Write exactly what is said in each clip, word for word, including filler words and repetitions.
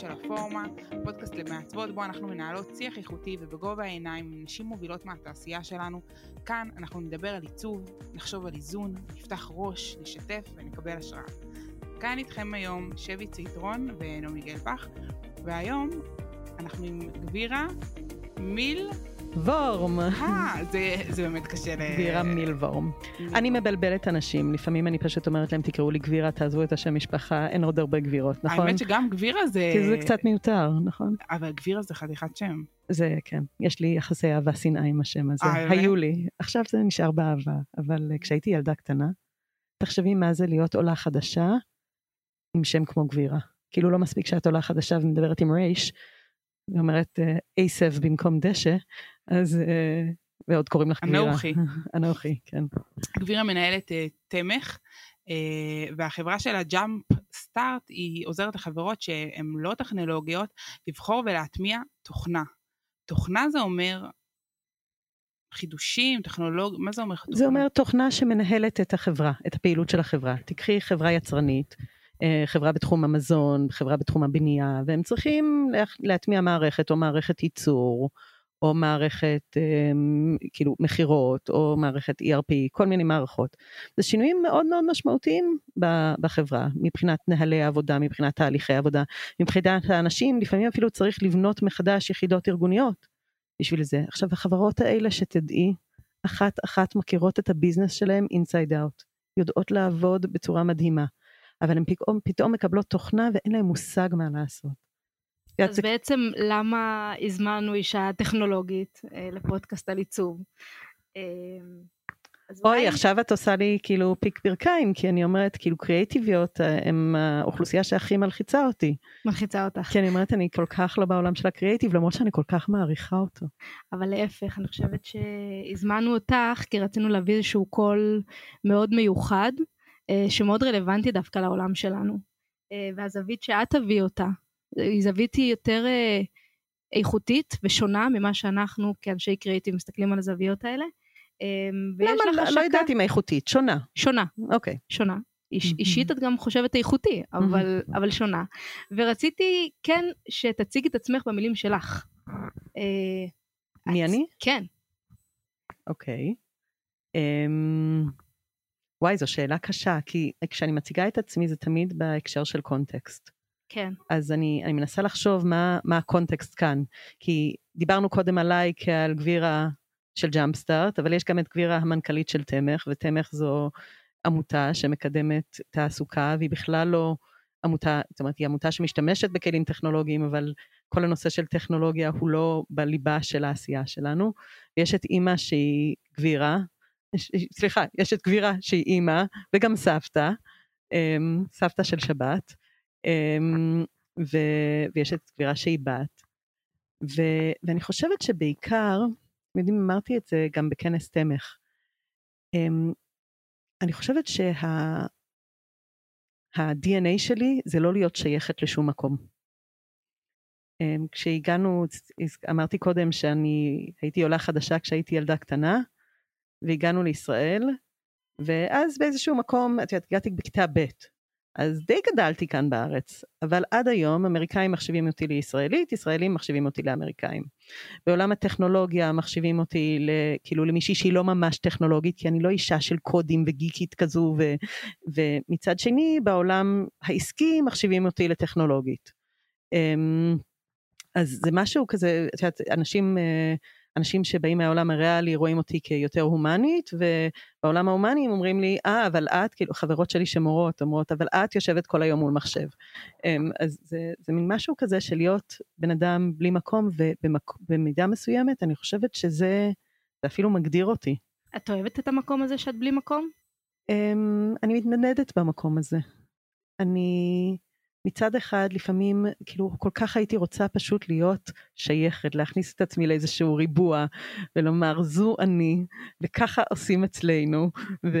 של הפורמה, פודקאסט למעצבות בו אנחנו מנהלות שיח איכותי ובגובה העיניים עם נשים מובילות מהתעשייה שלנו. כאן אנחנו נדבר על עיצוב, נחשוב על איזון, נפתח ראש, נשתף ונקבל השראה. כאן איתכם היום שבי ציטרון ונעמי גלבך, והיום אנחנו עם גבירה מיל וורם. אה, זה, זה באמת קשה ל... גבירה מיל וורם. אני מבלבלת אנשים, לפעמים אני פשוט אומרת להם, תקראו לי גבירה, תעזבו את השם משפחה, אין עוד הרבה גבירות, נכון? האמת שגם גבירה זה... כי זה קצת מיותר, נכון? אבל גבירה זה חתיכת שם. זה, כן. יש לי יחסי אהבה שנאה עם השם הזה. אה, היו לי. עכשיו זה נשאר באהבה. אבל כשהייתי ילדה קטנה, תחשבי מה זה להיות עולה חדשה עם שם כמו גבירה. כאילו לא מספיק שאת עולה חדשה ומדברת עם רייש, ואומרת עשב במקום דשא, אז, ועוד קוראים לך גבירה. אנוכי. אנוכי, כן. גבירה מנהלת תמך, והחברה שלה ג'אמפ סטארט, היא עוזרת לחברות שהן לא טכנולוגיות, לבחור ולהטמיע תוכנה. תוכנה זה אומר חידושים, טכנולוגיה, מה זה אומר תוכנה? זה אומר תוכנה שמנהלת את החברה, את הפעילות של החברה. תקחי חברה יצרנית, חברה בתחום המזון, חברה בתחום הבנייה, והם צריכים להטמיע מערכת או מערכת ייצור, או מערכת כאילו מחירות, או מערכת אי אר פי, כל מיני מערכות. זה שינויים מאוד מאוד משמעותיים בחברה, מבחינת נהלי העבודה, מבחינת תהליכי העבודה, מבחינת האנשים, לפעמים אפילו צריך לבנות מחדש יחידות ארגוניות בשביל זה. עכשיו, החברות האלה שתדעי, אחת אחת מכירות את הביזנס שלהם inside out, יודעות לעבוד בצורה מדהימה. אבל הן פתאום, פתאום מקבלות תוכנה ואין להם מושג מה לעשות. אז זה... בעצם למה הזמנו אישה טכנולוגית אה, לפודקאסט על עיצוב? אה, אוי, אולי... עכשיו את עושה לי כאילו פיק ברכיים, כי אני אומרת, כאילו קריאטיביות הם האוכלוסייה שהכי מלחיצה אותי. מלחיצה אותך. כי אני אומרת, אני כל כך לא בעולם של הקריאטיב, למרות שאני כל כך מעריכה אותו. אבל להפך, אני חושבת שהזמנו אותך, כי רצינו להביא איזשהו קול מאוד מיוחד, שמאוד רלוונטי דווקא לעולם שלנו, והזווית שאת תביא אותה, היא זווית יותר איכותית ושונה ממה שאנחנו כאנשי קריאיטיב מסתכלים על הזוויות האלה. למה? לא יודעת אם איכותית, שונה. שונה. אוקיי. שונה. אישית את גם חושבת איכותי, אבל, אבל שונה. ורציתי כן שתציג את עצמך במילים שלך. מי אני? כן. אוקיי. אמ... וואי, זו שאלה קשה, כי כשאני מציגה את עצמי זה תמיד בהקשר של קונטקסט. כן. אז אני, אני מנסה לחשוב מה, מה הקונטקסט כאן, כי דיברנו קודם עליי כעל גבירה של ג'אמפסטארט, אבל יש גם את גבירה המנכ"לית של תמך, ותמך זו עמותה שמקדמת תעסוקה, והיא בכלל לא עמותה, זאת אומרת, היא עמותה שמשתמשת בכלים טכנולוגיים, אבל כל הנושא של טכנולוגיה הוא לא בליבה של העשייה שלנו. ויש את אימא שהיא גבירה, סליחה, יש את גבירה שהיא אימא, וגם סבתא, סבתא של שבת, ויש את גבירה שהיא בת, ואני חושבת שבעיקר, יודעים, אמרתי את זה גם בכנס תמך, אני חושבת שה-די אן איי שלי זה לא להיות שייכת לשום מקום. כשהגענו, אמרתי קודם שאני הייתי עולה חדשה כשהייתי ילדה קטנה, והגענו לישראל, ואז באיזשהו מקום, את יודעת, הגעתי בכיתה ב', אז די גדלתי כאן בארץ, אבל עד היום אמריקאים מחשיבים אותי לישראלית, ישראלים מחשיבים אותי לאמריקאים. בעולם הטכנולוגיה מחשיבים אותי כאילו למישהי שהיא לא ממש טכנולוגית, כי אני לא אישה של קודים וגיקית כזו, ו, ומצד שני בעולם העסקי מחשיבים אותי לטכנולוגית. אז זה משהו כזה, את יודעת, אנשים... אנשים שבאים מהעולם הריאלי רואים אותי כיותר הומנית, ובעולם ההומני הם אומרים לי, אה, אבל את, כאילו, חברות שלי שמורות, אומרות, אבל את יושבת כל היום מול מחשב. אז זה, זה מין משהו כזה של להיות בן אדם בלי מקום, ובמידה מסוימת, אני חושבת שזה, זה אפילו מגדיר אותי. את אוהבת את המקום הזה שאת בלי מקום? אני מתנדדת במקום הזה. אני... מצד אחד, לפעמים, כאילו, כל כך הייתי רוצה פשוט להיות שייכת, להכניס את עצמי לאיזשהו ריבוע, ולומר, זו אני, וככה עושים אצלנו,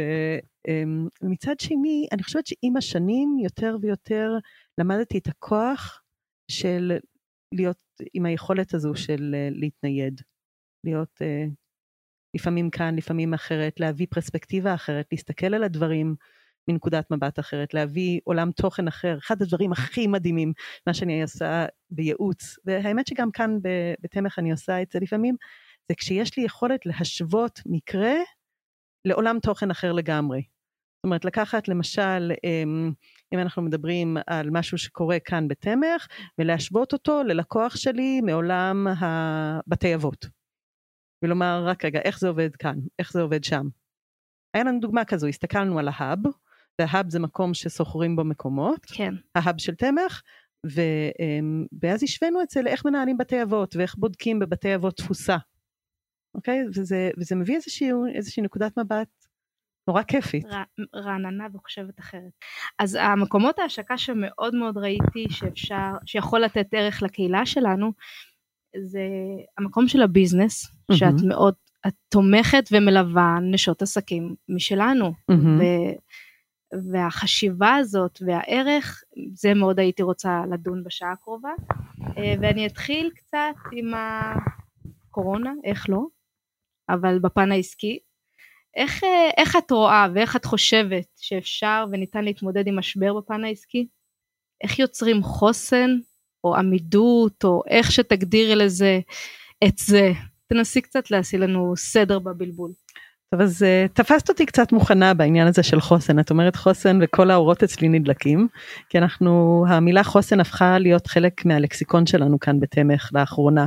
ומצד שני, אני חושבת שעם השנים, יותר ויותר, למדתי את הכוח של להיות עם היכולת הזו של להתנייד, להיות לפעמים כאן, לפעמים אחרת, להביא פרספקטיבה אחרת, להסתכל על הדברים, מנקודת מבט אחרת, להביא עולם תוכן אחר, אחד הדברים הכי מדהימים, מה שאני עושה בייעוץ, והאמת שגם כאן בתמך אני עושה את זה לפעמים, זה כשיש לי יכולת להשוות מקרה, לעולם תוכן אחר לגמרי. זאת אומרת, לקחת למשל, אם אנחנו מדברים על משהו שקורה כאן בתמך, ולהשוות אותו ללקוח שלי מעולם הבתי אבות. ולומר, רק רגע, איך זה עובד כאן? איך זה עובד שם? היה לנו דוגמה כזו, הסתכלנו על ההאב, וההאב זה מקום שסוחרים בו מקומות, כן. ההאב של תמך, ואז השווינו את זה לאיך מנהלים בתי אבות, ואיך בודקים בבתי אבות תפוסה. אוקיי? וזה, וזה מביא איזושהי, איזושהי נקודת מבט נורא כיפית. רעננה וחושבת אחרת. אז המקומות ההשקה שמאוד מאוד ראיתי שאפשר, שיכול לתת ערך לקהילה שלנו, זה המקום של הביזנס, mm-hmm. שאת מאוד, את תומכת ומלווה נשות עסקים משלנו, mm-hmm. ו, והחשיבה הזאת והערך, זה מאוד הייתי רוצה לדון בשעה הקרובה, ואני אתחיל קצת עם הקורונה, איך לא, אבל בפן העסקי, איך, איך את רואה ואיך את חושבת שאפשר וניתן להתמודד עם משבר בפן העסקי? איך יוצרים חוסן או עמידות או איך שתגדירי לזה את זה? תנסי קצת להעשי לנו סדר בבלבול. טוב, אז תפסת אותי קצת מוכנה בעניין הזה של חוסן. את אומרת חוסן וכל האורות אצלי נדלקים, כי אנחנו, המילה חוסן הפכה להיות חלק מהלקסיקון שלנו כאן בתמך לאחרונה.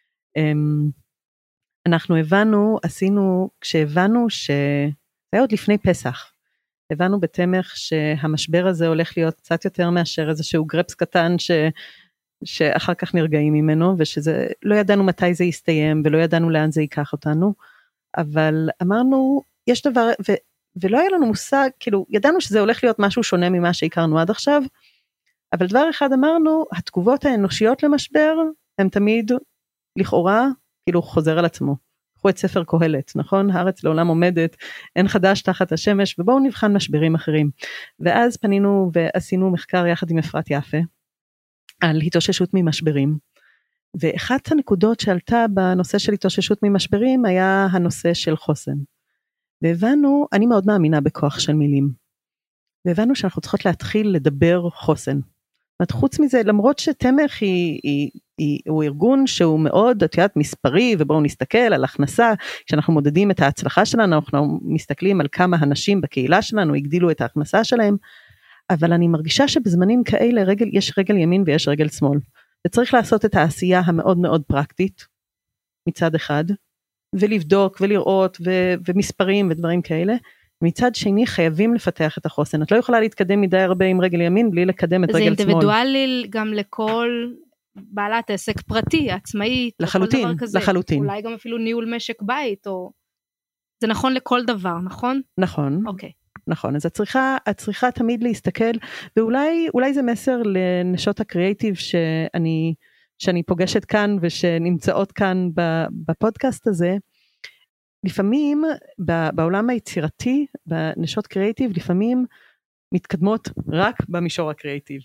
אנחנו הבנו, עשינו, כשהבנו ש... זה היה עוד לפני פסח, הבנו בתמך שהמשבר הזה הולך להיות קצת יותר מאשר איזשהו גרפס קטן ש... שאחר כך נרגעים ממנו, ושזה, לא ידענו מתי זה יסתיים, ולא ידענו לאן זה ייקח אותנו, אבל אמרנו, יש דבר, ו... ולא היה לנו מושג, כאילו, ידענו שזה הולך להיות משהו שונה ממה שהכרנו עד עכשיו, אבל דבר אחד אמרנו, התגובות האנושיות למשבר, הן תמיד לכאורה, כאילו חוזר על עצמו. קחו את ספר קהלת, נכון? הארץ לעולם עומדת, אין חדש תחת השמש, ובואו נבחן משברים אחרים. ואז פנינו ועשינו מחקר יחד עם אפרת יפה, על התאוששות ממשברים. ואחת הנקודות שעלתה בנושא של התאוששות ממשברים, היה הנושא של חוסן. והבנו, אני מאוד מאמינה בכוח של מילים. והבנו שאנחנו צריכות להתחיל לדבר חוסן. חוץ מזה, למרות שתמך היא, היא, היא, הוא ארגון שהוא מאוד, את יודעת, מספרי, ובואו נסתכל על הכנסה, כשאנחנו מודדים את ההצלחה שלנו, אנחנו מסתכלים על כמה אנשים בקהילה שלנו, הגדילו את ההכנסה שלהם, אבל אני מרגישה שבזמנים כאלה, רגל, יש רגל ימין ויש רגל שמאל, וצריך לעשות את העשייה המאוד מאוד פרקטית, מצד אחד, ולבדוק ולראות, ו, ומספרים ודברים כאלה, מצד שני חייבים לפתח את החוסן, את לא יכולה להתקדם מדי הרבה עם רגל ימין, בלי לקדם את רגל שמאל. זה אינדיבידואלי גם לכל בעלת עסק פרטי, עצמאית, לחלוטין, לחלוטין. אולי גם אפילו ניהול משק בית, או... זה נכון לכל דבר, נכון? נכון. אוקיי. נכון, אז את צריכה, את צריכה תמיד להסתכל, ואולי, אולי זה מסר לנשות הקריאייטיב שאני, שאני פוגשת כאן, ושנמצאות כאן בפודקאסט הזה, לפעמים בעולם היצירתי, בנשות קריאייטיב, לפעמים מתקדמות רק במישור הקריאייטיב.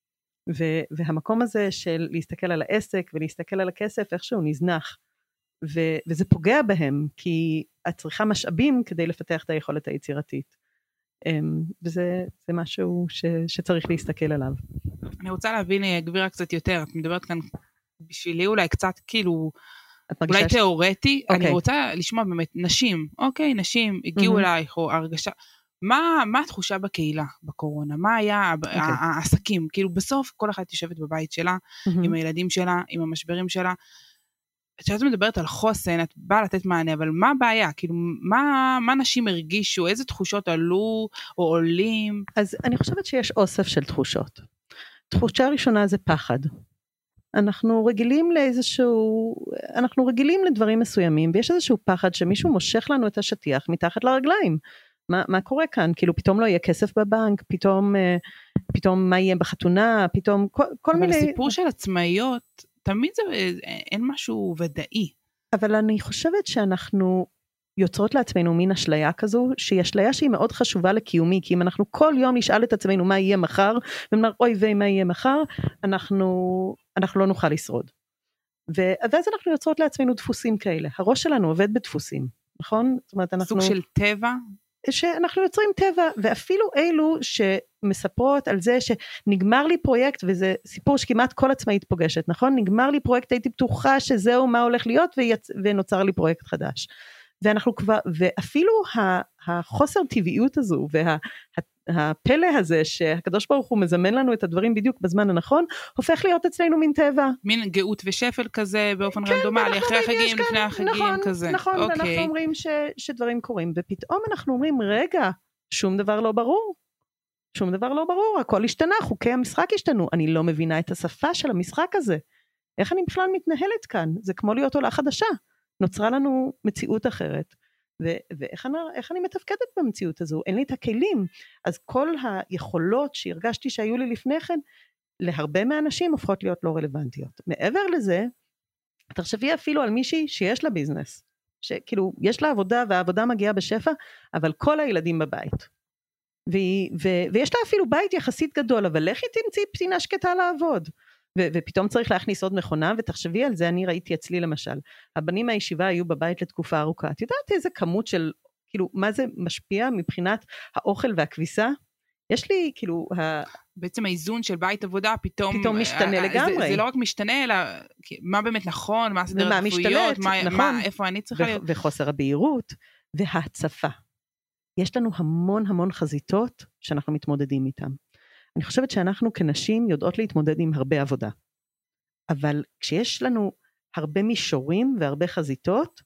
והמקום הזה של להסתכל על העסק ולהסתכל על הכסף, איכשהו נזנח. וזה פוגע בהם, כי את צריכה משאבים כדי לפתח את היכולת היצירתית. וזה זה משהו ש, שצריך להסתכל עליו. אני רוצה להבין, גבירה קצת יותר, את מדברת כאן בשבילי אולי קצת כאילו... אולי ש... תיאורטי, okay. אני רוצה לשמוע באמת נשים, אוקיי, נשים הגיעו mm-hmm. אלייך, או הרגשה, מה, מה התחושה בקהילה בקורונה? מה היה okay. העסקים? כאילו בסוף כל אחת יושבת בבית שלה, mm-hmm. עם הילדים שלה, עם המשברים שלה, כשאת מדברת על חוסן, את באה לתת מענה, אבל מה הבעיה? כאילו, מה, מה נשים הרגישו? איזה תחושות עלו או עולים? אז אני חושבת שיש אוסף של תחושות. תחושה הראשונה זה פחד. אנחנו רגילים לאיזשהו, אנחנו רגילים לדברים מסוימים, ויש איזשהו פחד שמישהו מושך לנו את השטיח מתחת לרגליים. מה, מה קורה כאן? כאילו פתאום לא יהיה כסף בבנק, פתאום, פתאום מה יהיה בחתונה, פתאום כל, כל אבל מיני... אבל הסיפור של עצמאיות, תמיד זה, אין משהו ודאי. אבל אני חושבת שאנחנו יוצרות לעצמנו מין אשליה כזו, שהיא אשליה שהיא מאוד חשובה לקיומי, כי אם אנחנו כל יום נשאל את עצמנו מה יהיה מחר, ונאמר אוי ואי מה יהיה מחר, אנחנו, אנחנו לא נוכל לשרוד. ואז אנחנו יוצרות לעצמנו דפוסים כאלה, הראש שלנו עובד בדפוסים, נכון? זאת אומרת, אנחנו... סוג של טבע? שאנחנו יוצרים טבע, ואפילו אלו שמספרות על זה שנגמר לי פרויקט, וזה סיפור שכמעט כל עצמאית פוגשת, נכון? נגמר לי פרויקט, הייתי פתוחה שזהו מה הולך להיות, ויצ... ונוצר לי פרויקט חדש. ואנחנו כבר, ואפילו החוסר טבעיות הזו, והפלא הזה, שהקדוש ברוך הוא מזמן לנו את הדברים בדיוק בזמן הנכון, הופך להיות אצלנו מין טבע. מין גאות ושפל כזה, באופן רנדומלי, אחרי החגים, לפני החגים, כזה. נכון, ואנחנו אומרים שדברים קורים, ופתאום אנחנו אומרים, רגע, שום דבר לא ברור. שום דבר לא ברור, הכל השתנה, חוקי המשחק השתנו, אני לא מבינה את השפה של המשחק הזה. איך אני בכלל מתנהלת כאן? זה כמו להיות עולה חדשה. נוצרה לנו מציאות אחרת, ו- ואיך אני, איך אני מתפקדת במציאות הזו? אין לי את הכלים, אז כל היכולות שהרגשתי שהיו לי לפני כן, להרבה מהאנשים הופכות להיות לא רלוונטיות. מעבר לזה, תחשבי אפילו על מישהי שיש לה ביזנס, שכאילו יש לה עבודה, והעבודה מגיעה בשפע, אבל כל הילדים בבית, ו- ו- ויש לה אפילו בית יחסית גדול, אבל לכי תמצאי פתינה שקטה לעבוד, ו- ופתאום צריך להכניס עוד מכונה, ותחשבי על זה, אני ראיתי אצלי למשל, הבנים מהישיבה היו בבית לתקופה ארוכה, את יודעת איזה כמות של, כאילו, מה זה משפיע מבחינת האוכל והכביסה? יש לי, כאילו, ה... בעצם האיזון של בית עבודה פתאום... פתאום משתנה לגמרי. זה, זה לא רק משתנה, אלא מה באמת נכון, מה הסדר הרפואיות, מה, נכון, מה, איפה אני צריכה ו- להיות. וחוסר הבהירות, והצפה. יש לנו המון המון חזיתות, שאנחנו מתמודדים איתן. אני חושבת שאנחנו כנשים יודעות להתמודד עם הרבה עבודה, אבל כשיש לנו הרבה מישורים והרבה חזיתות,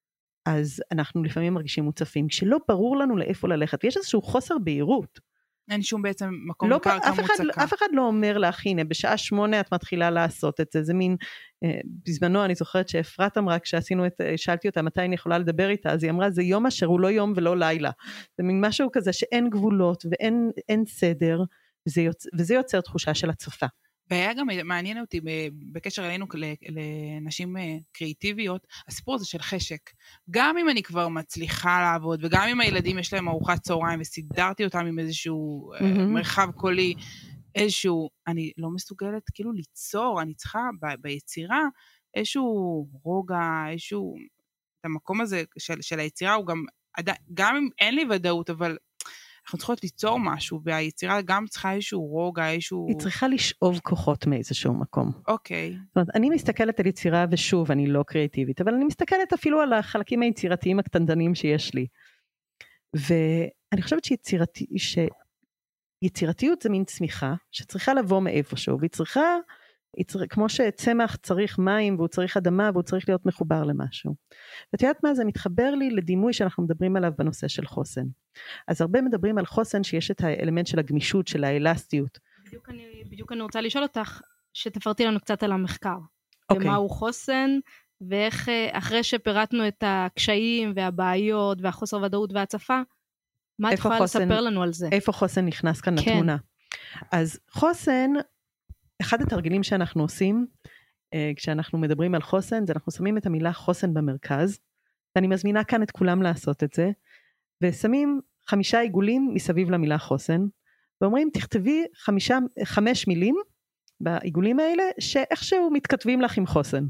אז אנחנו לפעמים מרגישים מוצפים, כשלא ברור לנו לאיפה ללכת, ויש איזשהו חוסר בהירות. אין שום בעצם מקום לא, קרקע אף אחד, מוצקה. אף אחד לא אומר לך, הנה, בשעה שמונה את מתחילה לעשות את זה, זה מין, אה, בזמנו אני זוכרת שאפרת אמרה, כשעשינו את, שאלתי אותה מתי אני יכולה לדבר איתה, אז היא אמרה, זה יום אשר הוא לא יום ולא לילה, זה מין משהו כזה שאין גבולות ואין אין סדר, וזה יוצר, וזה יוצר תחושה של הצפה. והיה גם מעניין אותי בקשר אלינו לנשים קריאיטיביות, הסיפור הזה של חשק. גם אם אני כבר מצליחה לעבוד, וגם אם הילדים יש להם ארוחת צהריים, וסידרתי אותם עם איזשהו mm-hmm. מרחב קולי, איזשהו, אני לא מסוגלת כאילו ליצור, אני צריכה ב- ביצירה, איזשהו רוגע, איזשהו, את המקום הזה של, של היצירה, הוא גם, גם אם אין לי ודאות, אבל אנחנו צריכות ליצור משהו, והיצירה גם צריכה איזשהו רוגע, איזשהו... היא צריכה לשאוב כוחות מאיזשהו מקום. אוקיי. זאת אומרת, אני מסתכלת על יצירה, ושוב, אני לא קריאטיבית, אבל אני מסתכלת אפילו על החלקים היצירתיים הקטנטנים שיש לי. ואני חושבת שיצירתי, שיצירתיות זה מין צמיחה, שצריכה לבוא מאיפשהו, והיא צריכה, היא צריכה, כמו שצמח צריך מים, והוא צריך אדמה, והוא צריך להיות מחובר למשהו. ואת יודעת מה, זה מתחבר לי לדימוי שאנחנו מדברים עליו בנושא של חוסן. אז הרבה מדברים על חוסן שיש את האלמנט של הגמישות, של האלסטיות. בדיוק אני, בדיוק אני רוצה לשאול אותך, שתפרטי לנו קצת על המחקר. אוקיי. ומהו חוסן, ואיך אחרי שפירטנו את הקשיים והבעיות והחוסר ודאות והצפה, מה את יכולה חוסן, לספר לנו על זה? איפה חוסן נכנס כאן כן. לתמונה? אז חוסן, אחד התרגילים שאנחנו עושים, כשאנחנו מדברים על חוסן, זה אנחנו שמים את המילה חוסן במרכז, ואני מזמינה כאן את כולם לעשות את זה, ושמים חמישה עיגולים מסביב למילה חוסן, ואומרים תכתבי חמישה, חמש מילים בעיגולים האלה, שאיכשהו מתכתבים לך עם חוסן.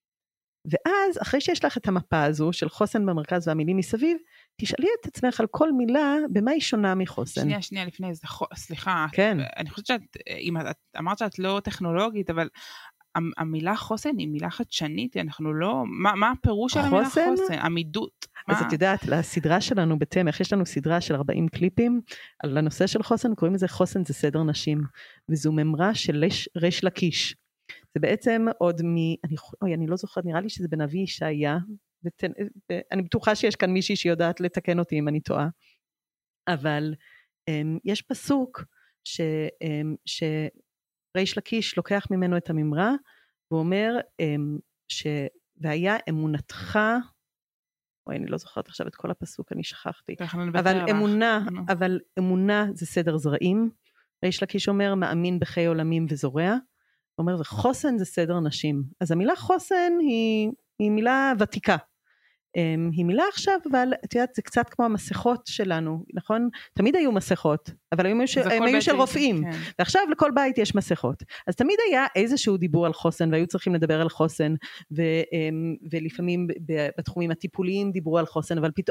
ואז אחרי שיש לך את המפה הזו של חוסן במרכז והמילים מסביב, תשאלי את עצמך על כל מילה במה היא שונה מחוסן. שנייה, שנייה לפני זה, סליחה, כן. אני חושבת שאת, אם את אמרת שאת לא טכנולוגית, אבל המילה חוסן היא מילה חדשנית, אנחנו לא, מה, מה הפירוש של המילה חוסן? עמידות. אז את יודעת, לסדרה שלנו בתמך, יש לנו סדרה של ארבעים קליפים, על הנושא של חוסן, קוראים לזה חוסן זה סדר נשים, וזו ממרה של ריש לקיש. זה בעצם עוד מ... אני, אוי, אני לא זוכרת, נראה לי שזה בנביא ישעיה, ותן, אני בטוחה שיש כאן מישהי שיודעת לתקן אותי אם אני טועה, אבל um, יש פסוק ש, um, שריש לקיש לוקח ממנו את הממרה, והוא אומר, um, ש... והיה אמונתך, אוי, אני לא זוכרת עכשיו את כל הפסוק, אני שכחתי, אבל אמונה, אבל אמונה זה סדר זרעים, ריש לקיש אומר, מאמין בחיי עולמים וזורע, הוא אומר, וחוסן זה סדר נשים. אז המילה חוסן היא, היא מילה ותיקה. היא מילה עכשיו, אבל את יודעת, זה קצת כמו המסכות שלנו, נכון? תמיד היו מסכות, אבל הם היו, ש... הם היו של רופאים. כן. ועכשיו לכל בית יש מסכות. אז תמיד היה איזשהו דיבור על חוסן, והיו צריכים לדבר על חוסן, ו... ולפעמים בתחומים הטיפוליים דיברו על חוסן, אבל פתאום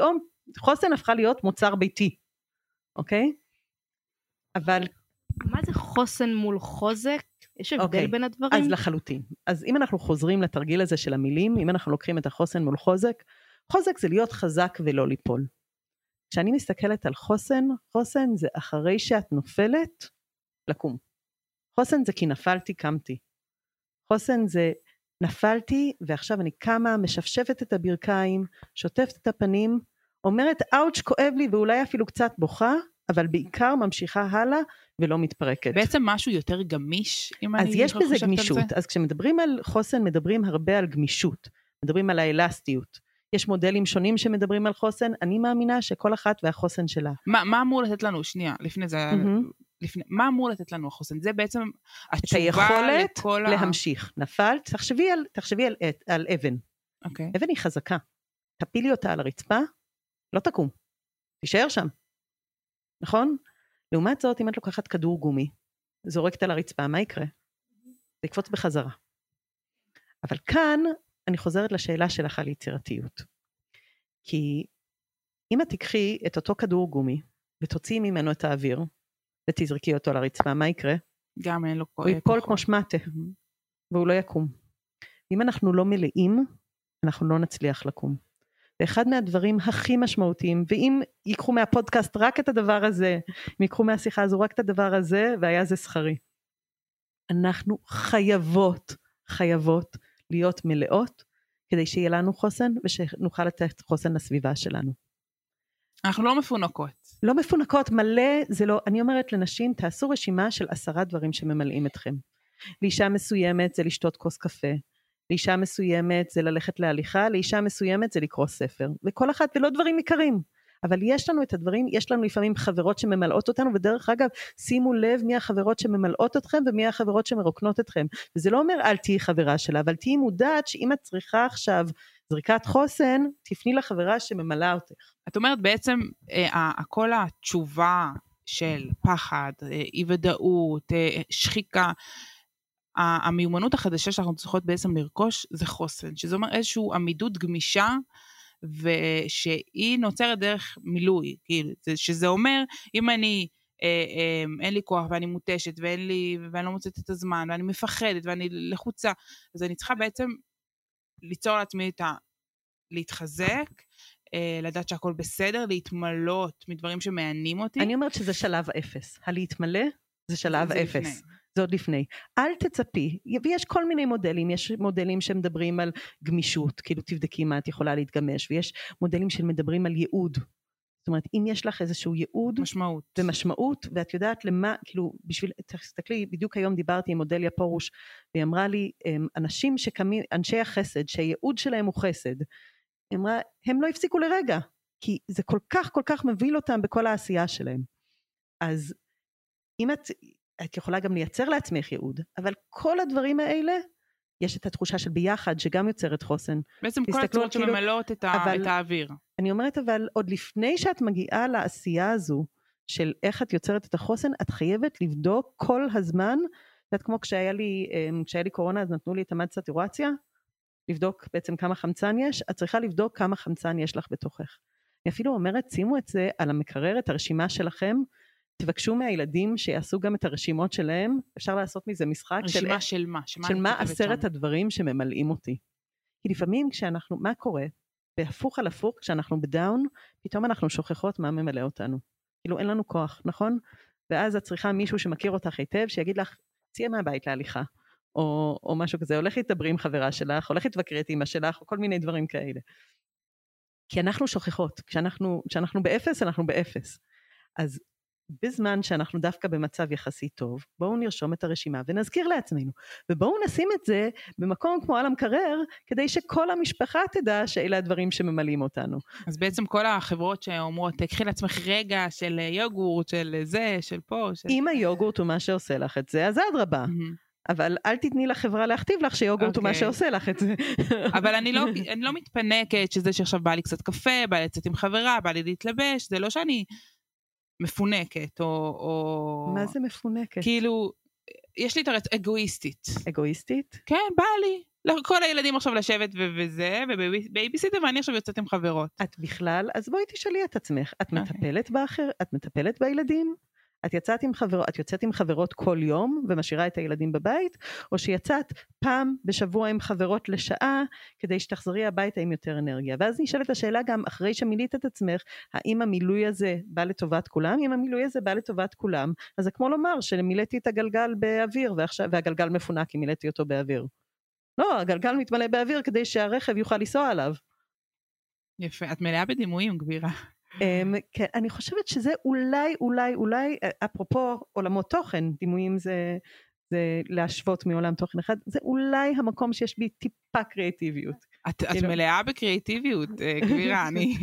חוסן הפכה להיות מוצר ביתי, אוקיי? אבל... מה זה חוסן מול חוזק? יש הבדל אוקיי, בין הדברים? אז לחלוטין. אז אם אנחנו חוזרים לתרגיל הזה של המילים, אם אנחנו לוקחים את החוסן מול חוזק, חוזק זה להיות חזק ולא ליפול. כשאני מסתכלת על חוסן, חוסן זה אחרי שאת נופלת, לקום. חוסן זה כי נפלתי, קמתי. חוסן זה נפלתי, ועכשיו אני קמה, משפשפת את הברכיים, שוטפת את הפנים, אומרת, אאוץ' כואב לי, ואולי אפילו קצת בוכה, אבל בעיקר ממשיכה הלאה, ולא מתפרקת. בעצם משהו יותר גמיש, אם אני אז יש בזה חושבת גמישות. על זה? אז כשמדברים על חוסן, מדברים הרבה על גמישות. מדברים על האלסטיות. יש מודלים שונים שמדברים על חוסן, אני מאמינה שכל אחת והחוסן שלה. מה, מה אמור לתת לנו, שנייה, לפני זה, Mm-hmm. לפני, מה אמור לתת לנו החוסן? זה בעצם התשובה היכולת לכל ה... להמשיך. נפלת, תחשבי על, תחשבי על, על אבן. אוקיי. אבן היא חזקה. תפילי אותה על הרצפה, לא תקום. תישאר שם. נכון? לעומת זאת, אם את לוקחת כדור גומי, זורקת על הרצפה, מה יקרה? זה יקפוץ בחזרה. אבל כאן, אני חוזרת לשאלה שלך על יצירתיות. כי אם את תיקחי את אותו כדור גומי, ותוציאי ממנו את האוויר, ותזרקי אותו על הרצפה, מה יקרה? גם אין לו הוא ייפול כמו שמטה, והוא לא יקום. אם אנחנו לא מלאים, אנחנו לא נצליח לקום. ואחד מהדברים הכי משמעותיים, ואם ייקחו מהפודקאסט רק את הדבר הזה, אם ייקחו מהשיחה הזו רק את הדבר הזה, והיה זה שכרי. אנחנו חייבות, חייבות להיות מלאות, כדי שיהיה לנו חוסן, ושנוכל לתת חוסן לסביבה שלנו. אנחנו לא מפונקות. לא מפונקות, מלא, זה לא, אני אומרת לנשים, תעשו רשימה של עשרה דברים שממלאים אתכם. לאישה מסוימת זה לשתות כוס קפה, לאישה מסוימת זה ללכת להליכה, לאישה מסוימת זה לקרוא ספר, וכל אחת ולא דברים עיקרים, אבל יש לנו את הדברים, יש לנו לפעמים חברות שממלאות אותנו, ודרך אגב, שימו לב מי החברות שממלאות אתכם, ומי החברות שמרוקנות אתכם, וזה לא אומר אל תהי חברה שלה, אבל תהי מודעת שאם את צריכה עכשיו זריקת חוסן, תפני לחברה שממלאה אותך. את אומרת בעצם, אה, כל התשובה של פחד, אה, אי ודאות, אה, שחיקה, המיומנות החדשה שאנחנו צריכות בעצם לרכוש זה חוסן, שזה אומר איזושהי עמידות גמישה, ושהיא נוצרת דרך מילוי, כאילו, שזה אומר, אם אני, אה, אה, אין לי כוח ואני מוטשת, ואין לי, ואני לא מוצאת את הזמן, ואני מפחדת, ואני לחוצה, אז אני צריכה בעצם ליצור לעצמי את ה... להתחזק, אה, לדעת שהכל בסדר, להתמלות מדברים שמעניינים אותי. אני אומרת שזה שלב אפס, הלהתמלא זה שלב זה אפס. לפני. זה עוד לפני. אל תצפי, ויש כל מיני מודלים, יש מודלים שמדברים על גמישות, כאילו תבדקי מה את יכולה להתגמש, ויש מודלים שמדברים על ייעוד. זאת אומרת, אם יש לך איזשהו ייעוד, משמעות. ומשמעות, ואת יודעת למה, כאילו, בשביל, תסתכלי, בדיוק היום דיברתי עם אודליה פורוש, והיא אמרה לי, אנשים שקמים, אנשי החסד, שהייעוד שלהם הוא חסד, היא אמרה, הם לא הפסיקו לרגע, כי זה כל כך, כל כך מביל אותם בכל העשייה שלהם. אז אם את, את יכולה גם לייצר לעצמך ייעוד, אבל כל הדברים האלה, יש את התחושה של ביחד, שגם יוצרת חוסן. בעצם כל הצורות כאילו, שממלאות את, אבל, את האוויר. אני אומרת, אבל עוד לפני שאת מגיעה לעשייה הזו, של איך את יוצרת את החוסן, את חייבת לבדוק כל הזמן, ואת כמו כשהיה לי, כשהיה לי קורונה, אז נתנו לי את המד סטורציה, לבדוק בעצם כמה חמצן יש, את צריכה לבדוק כמה חמצן יש לך בתוכך. אני אפילו אומרת, שימו את זה על המקרר, את הרשימה שלכם, תבקשו מהילדים שיעשו גם את הרשימות שלהם, אפשר לעשות מזה משחק. רשימה של, של מה? של מה עשרת שם? הדברים שממלאים אותי. כי לפעמים כשאנחנו, מה קורה? בהפוך על הפוך, כשאנחנו בדאון, פתאום אנחנו שוכחות מה ממלא אותנו. כאילו אין לנו כוח, נכון? ואז את צריכה מישהו שמכיר אותך היטב, שיגיד לך, צאי מהבית להליכה. או, או משהו כזה, הולך להתדברי עם חברה שלך, הולך להתווכרי את אמא שלך, או כל מיני דברים כאלה. כי אנחנו שוכחות, כשאנחנו, כשאנחנו באפס, אנחנו באפס. אז בזמן שאנחנו דווקא במצב יחסי טוב, בואו נרשום את הרשימה ונזכיר לעצמנו, ובואו נשים את זה במקום כמו על המקרר, כדי שכל המשפחה תדע שאלה הדברים שממלאים אותנו. אז בעצם כל החברות שאומרות, תקחי לעצמך רגע של יוגורט, של זה, של פה. של... אם היוגורט הוא מה שעושה לך את זה, אז אדרבה. אבל אל תתני לחברה להכתיב לך שיוגורט הוא מה שעושה לך את זה. אבל אני לא, אני לא מתפנקת שזה שעכשיו בא לי קצת קפה, בא לי לצאת עם חברה, בא לי להתלבש, זה לא שאני מפונקת, או, או... מה זה מפונקת? כאילו, יש לי את הרצ... אגואיסטית. אגואיסטית? כן, בא לי. לכל הילדים עכשיו לשבת וזה, ובייביסיטר, ואני עכשיו יוצאת עם חברות. את בכלל, אז בואי תשאלי את עצמך, את מטפלת באחר, את מטפלת בילדים? את יצאת עם חברות, את יוצאת עם חברות כל יום ומשאירה את הילדים בבית, או שיצאת פעם בשבוע עם חברות לשעה, כדי שתחזרי הביתה עם יותר אנרגיה. ואז נשאלת השאלה גם, אחרי שמילאת את עצמך, האם המילוי הזה בא לטובת כולם? אם המילוי הזה בא לטובת כולם, אז זה כמו לומר שמילאתי את הגלגל באוויר, ועכשיו, והגלגל מפונק כי מילאתי אותו באוויר. לא, הגלגל מתמלא באוויר כדי שהרכב יוכל לנסוע עליו. יפה, את מלאה בדימויים, גבירה. Um, כן, אני חושבת שזה אולי, אולי, אולי, אפרופו עולמות תוכן, דימויים זה, זה להשוות מעולם תוכן אחד, זה אולי המקום שיש בי טיפה קריאטיביות. את, את מלאה בקריאטיביות, גבירה, אני...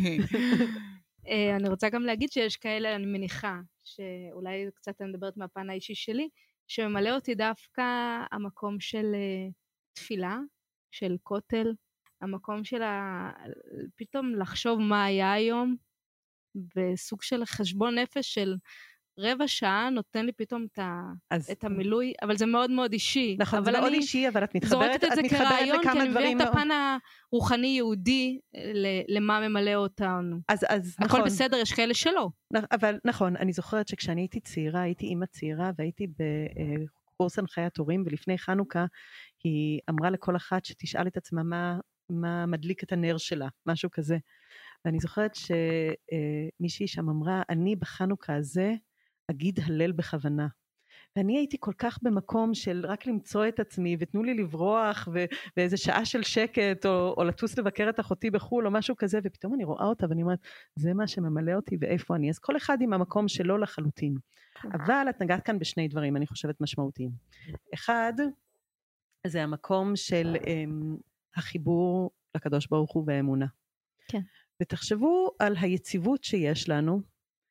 אני רוצה גם להגיד שיש כאלה, אני מניחה, שאולי קצת אני מדברת מהפן האישי שלי, שממלא אותי דווקא המקום של תפילה, של כותל, המקום של ה... פתאום לחשוב מה היה היום, בסוג של חשבון נפש של רבע שעה נותן לי פתאום את, ה... אז... את המילוי, אבל זה מאוד מאוד אישי. נכון, זה מאוד אישי, אבל את מתחברת, את מתחברת לכמה דברים. כי אני מביאה את הפן הרוחני יהודי למה ממלא אותנו. אז, אז הכל נכון. בסדר, יש כאלה שלא. אבל נכון, אני זוכרת שכשאני הייתי צעירה, הייתי אימא צעירה, והייתי בקורס הנחיית הורים, ולפני חנוכה, היא אמרה לכל אחת שתשאל את עצמה מה, מה מדליק את הנר שלה, משהו כזה. ואני זוכרת שמישהי שם אמרה, אני בחנוכה הזה אגיד הלל בכוונה. ואני הייתי כל כך במקום של רק למצוא את עצמי, ותנו לי לברוח, ואיזה שעה של שקט, או, או לטוס לבקר את אחותי בחול, או משהו כזה, ופתאום אני רואה אותה, ואני אומרת, זה מה שממלא אותי, ואיפה אני? אז כל אחד עם המקום שלו לחלוטין. אבל את נגעת כאן בשני דברים, אני חושבת משמעותיים. אחד, זה המקום של um, החיבור לקדוש ברוך הוא והאמונה. כן. ותחשבו על היציבות שיש לנו,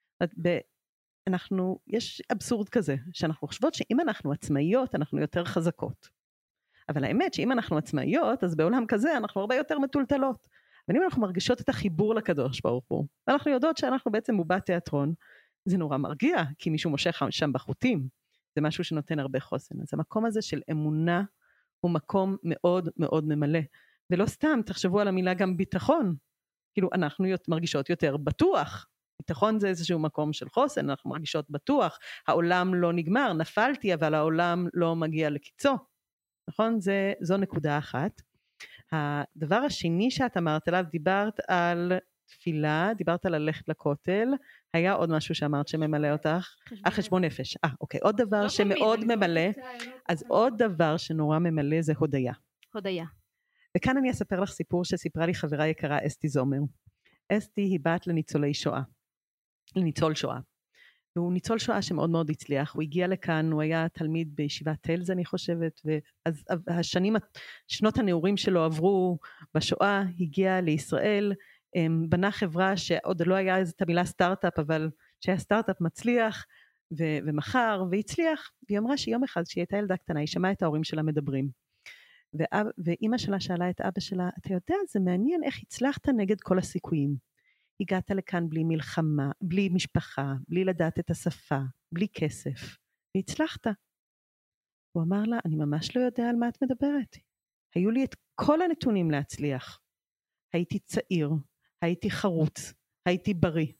אנחנו, יש אבסורד כזה, שאנחנו חושבות שאם אנחנו עצמאיות, אנחנו יותר חזקות. אבל האמת שאם אנחנו עצמאיות, אז בעולם כזה אנחנו הרבה יותר מטולטלות. ואם אנחנו מרגישות את החיבור לקדוש ברוך הוא, ואנחנו יודעות שאנחנו בעצם בובת תיאטרון, זה נורא מרגיע, כי מישהו מושך שם בחוטים, זה משהו שנותן הרבה חוסן. אז המקום הזה של אמונה, הוא מקום מאוד מאוד ממלא. ולא סתם, תחשבו על המילה גם ביטחון, כאילו אנחנו מרגישות יותר בטוח, ביטחון זה איזשהו מקום של חוסן, אנחנו מרגישות בטוח, העולם לא נגמר, נפלתי אבל העולם לא מגיע לקיצו, נכון? זה, זו נקודה אחת. הדבר השני שאת אמרת עליו, דיברת על תפילה, דיברת על ללכת לכותל, היה עוד משהו שאמרת שממלא אותך? החשבון נפש, אה אוקיי, עוד דבר שמאוד ממלא, אז עוד דבר שנורא ממלא זה הודיה. הודיה. וכאן אני אספר לך סיפור שסיפרה לי חברה יקרה אסתי זומר. אסתי היא בת לניצולי שואה, לניצול שואה. והוא ניצול שואה שמאוד מאוד הצליח, הוא הגיע לכאן, הוא היה תלמיד בישיבת טלז אני חושבת, ואז השנים, שנות הנעורים שלו עברו בשואה, הגיע לישראל, בנה חברה שעוד לא היה איזו המילה סטארט-אפ, אבל שהיה סטארט-אפ מצליח, ו- ומחר, והצליח, והיא אמרה שיום אחד שהיא הייתה ילדה קטנה, היא שמעה את ההורים שלה מדברים, ואב, ואימא שלה שאלה את אבא שלה, אתה יודע, זה מעניין איך הצלחת נגד כל הסיכויים. הגעת לכאן בלי מלחמה, בלי משפחה, בלי לדעת את השפה, בלי כסף, והצלחת. הוא אמר לה, אני ממש לא יודע על מה את מדברת. היו לי את כל הנתונים להצליח. הייתי צעיר, הייתי חרוץ, הייתי בריא.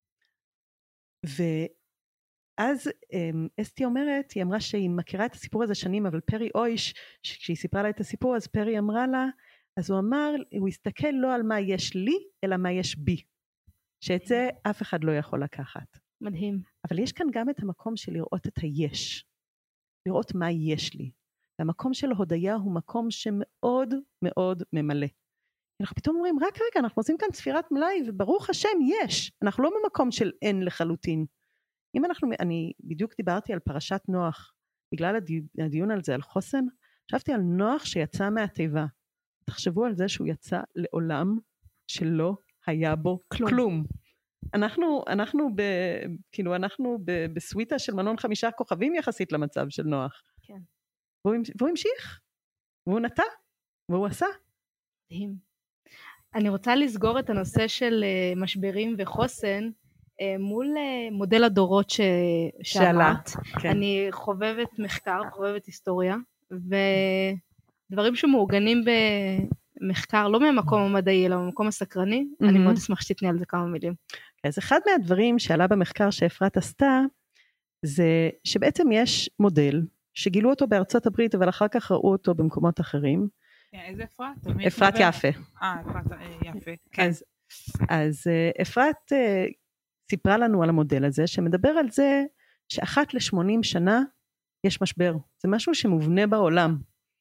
ואז אסתי אומרת, היא אמרה שהיא מכירה את הסיפור הזה שנים, אבל פרי אויש, כשהיא סיפרה לה את הסיפור, אז פרי אמרה לה, אז הוא אמר, הוא הסתכל לא על מה יש לי, אלא מה יש בי. שאת זה אף אחד לא יכול לקחת. מדהים. אבל יש כאן גם את המקום של לראות את היש. לראות מה יש לי. והמקום של הודיה הוא מקום שמאוד מאוד ממלא. אנחנו פתאום אומרים, רק רגע, אנחנו עושים כאן ספירת מלאי, וברוך השם יש. אנחנו לא במקום של אין לחלוטין. אם אנחנו, אני בדיוק דיברתי על פרשת נוח, בגלל הדיון על זה, על חוסן, חשבתי על נוח שיצא מהתיבה. תחשבו על זה שהוא יצא לעולם שלא היה בו כלום. כלום. אנחנו, אנחנו ב, כאילו, אנחנו ב, בסוויטה של מנון חמישה כוכבים יחסית למצב של נוח. כן. והוא, והוא המשיך, והוא נטע, והוא עשה. מדהים. אני רוצה לסגור את הנושא של משברים וחוסן, מול מודל הדורות ש... שאמרת. כן. אני חובבת מחקר, חובבת היסטוריה, ו... דברים שמעוגנים במחקר, לא מהמקום המדעי, אלא במקום הסקרני, mm-hmm. אני מאוד אשמח שתתני על זה כמה מילים. אז אחד מהדברים שעלה במחקר שאפרת עשתה, זה שבעצם יש מודל, שגילו אותו בארצות הברית, אבל אחר כך ראו אותו במקומות אחרים. איזה אפרת? אפרת יפה. אה, אפרת יפה. כן. אז, אז אפרת סיפרה לנו על המודל הזה, שמדבר על זה שאחת לשמונים שנה יש משבר. זה משהו שמובנה בעולם,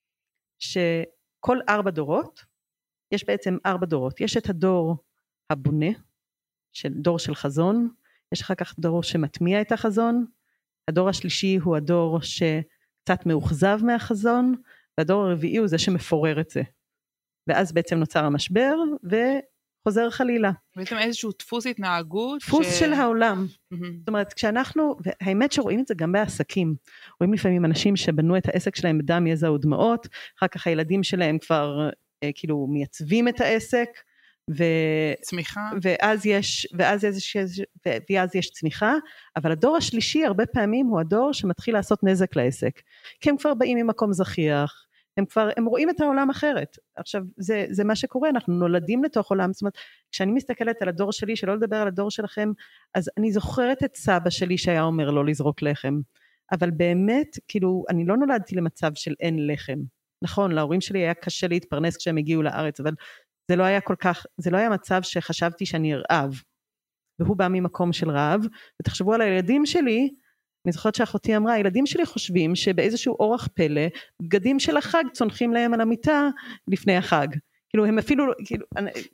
שכל ארבע דורות, יש בעצם ארבע דורות. יש את הדור הבונה, של דור של חזון, יש אחר כך דור שמטמיע את החזון, הדור השלישי הוא הדור שקצת מאוכזב מהחזון, והדור הרביעי הוא זה שמפורר את זה. ואז בעצם נוצר המשבר, וחוזר חלילה. בעצם איזשהו דפוס התנהגות. דפוס ש... של העולם. Mm-hmm. זאת אומרת, כשאנחנו, והאמת שרואים את זה גם בעסקים, רואים לפעמים אנשים שבנו את העסק שלהם בדם, יזע ודמעות, אחר כך הילדים שלהם כבר אה, כאילו מייצבים את העסק, ו... צמיחה. ואז יש, ואז יש, ואז יש צמיחה, אבל הדור השלישי הרבה פעמים הוא הדור שמתחיל לעשות נזק לעסק, כי הם כבר באים ממקום זכיח, הם כבר, הם רואים את העולם אחרת. עכשיו, זה, זה מה שקורה, אנחנו נולדים לתוך עולם, זאת אומרת, כשאני מסתכלת על הדור שלי, שלא לדבר על הדור שלכם, אז אני זוכרת את סבא שלי שהיה אומר לא לזרוק לחם, אבל באמת, כאילו, אני לא נולדתי למצב של אין לחם. נכון, להורים שלי היה קשה להתפרנס כשהם הגיעו לארץ, אבל זה לא היה כל כך, זה לא היה מצב שחשבתי שאני ארעב, והוא בא ממקום של רעב, ותחשבו על הילדים שלי, אני זוכרת שאחותי אמרה, הילדים שלי חושבים שבאיזשהו אורח פלא, בגדים של החג צונחים להם על המיטה לפני החג. כאילו הם אפילו, כאילו...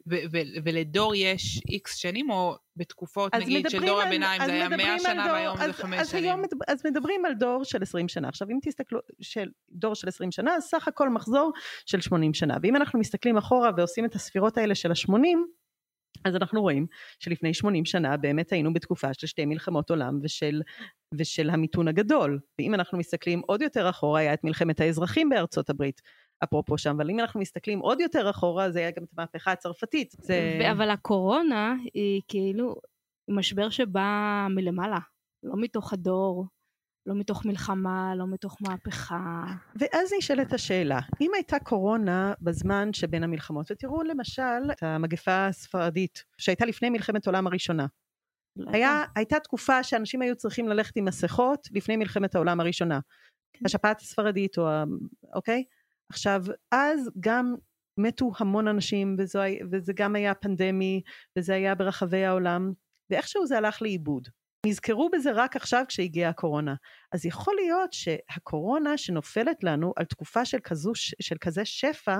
ולדור יש איקס שנים, או בתקופות נגיד של דור הביניים, זה היה מאה שנה והיום זה חמש שנים. אז מדברים על דור של עשרים שנה. עכשיו אם תסתכלו, דור של עשרים שנה, אז סך הכל מחזור של שמונים שנה. ואם אנחנו מסתכלים אחורה ועושים את הספירות האלה של ה-שמונים, אז אנחנו רואים שלפני שמונים שנה באמת היינו בתקופה של שתי מלחמות עולם ושל, ושל המיתון הגדול. ואם אנחנו מסתכלים עוד יותר אחורה, היה את מלחמת האזרחים בארצות הברית, אפרופו שם, אבל אם אנחנו מסתכלים עוד יותר אחורה, זה היה גם את המהפכה הצרפתית. זה... אבל הקורונה היא כאילו משבר שבא מלמעלה, לא מתוך הדור, לא מתוך מלחמה, לא מתוך מהפכה. ואז נשאלת השאלה, אם הייתה קורונה בזמן שבין המלחמות, ותראו למשל את המגפה הספרדית, שהייתה לפני מלחמת העולם הראשונה. היה, הייתה תקופה שאנשים היו צריכים ללכת עם מסכות לפני מלחמת העולם הראשונה. השפעת הספרדית, או, אוקיי? עכשיו, אז גם מתו המון אנשים, וזו, וזה גם היה פנדמי, וזה היה ברחבי העולם, ואיכשהו זה הלך לאיבוד. נזכרו בזה רק עכשיו כשהגיעה הקורונה. אז יכול להיות שהקורונה שנופלת לנו על תקופה של, כזו, של כזה שפע,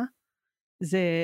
זה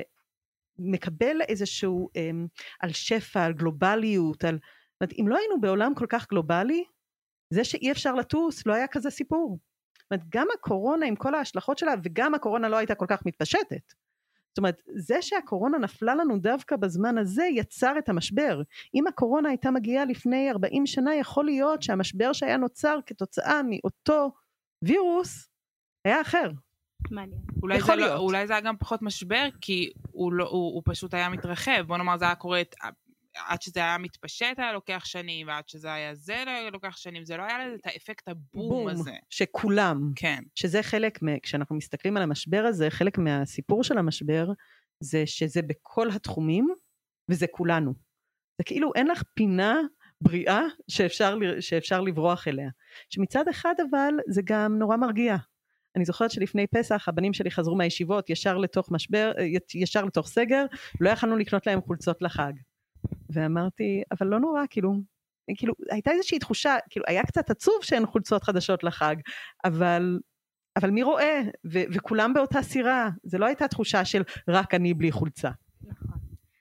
מקבל איזשהו, um, על שפע, על גלובליות, על, אם לא היינו בעולם כל כך גלובלי, זה שאי אפשר לטוס, לא היה כזה סיפור. זאת אומרת, גם הקורונה עם כל ההשלכות שלה, וגם הקורונה לא הייתה כל כך מתפשטת. זאת אומרת, זה שהקורונה נפלה לנו דווקא בזמן הזה, יצר את המשבר. אם הקורונה הייתה מגיעה לפני ארבעים שנה, יכול להיות שהמשבר שהיה נוצר כתוצאה מאותו וירוס, היה אחר. מעניין. אולי זה, לא, אולי זה היה גם פחות משבר, כי הוא, לא, הוא, הוא פשוט היה מתרחב. בוא נאמר, זה היה קורה, עד שזה היה מתפשט היה לוקח שנים, ועד שזה היה זה לוקח שנים, זה לא היה לזה את האפקט הבום בום, הזה. שכולם, כן. שזה חלק, כשאנחנו מסתכלים על המשבר הזה, חלק מהסיפור של המשבר, זה שזה בכל התחומים, וזה כולנו. זה כאילו אין לך פינה בריאה שאפשר, שאפשר לברוח אליה. שמצד אחד אבל זה גם נורא מרגיע. אני זוכרת שלפני פסח הבנים שלי חזרו מהישיבות ישר לתוך משבר, ישר לתוך סגר, לא יכלנו לקנות להם חולצות לחג. ואמרתי, אבל לא נורא, כאילו, כאילו, הייתה איזושהי תחושה, כאילו, היה קצת עצוב שאין חולצות חדשות לחג, אבל, אבל מי רואה, ו- וכולם באותה סירה, זה לא הייתה תחושה של רק אני בלי חולצה. נכון.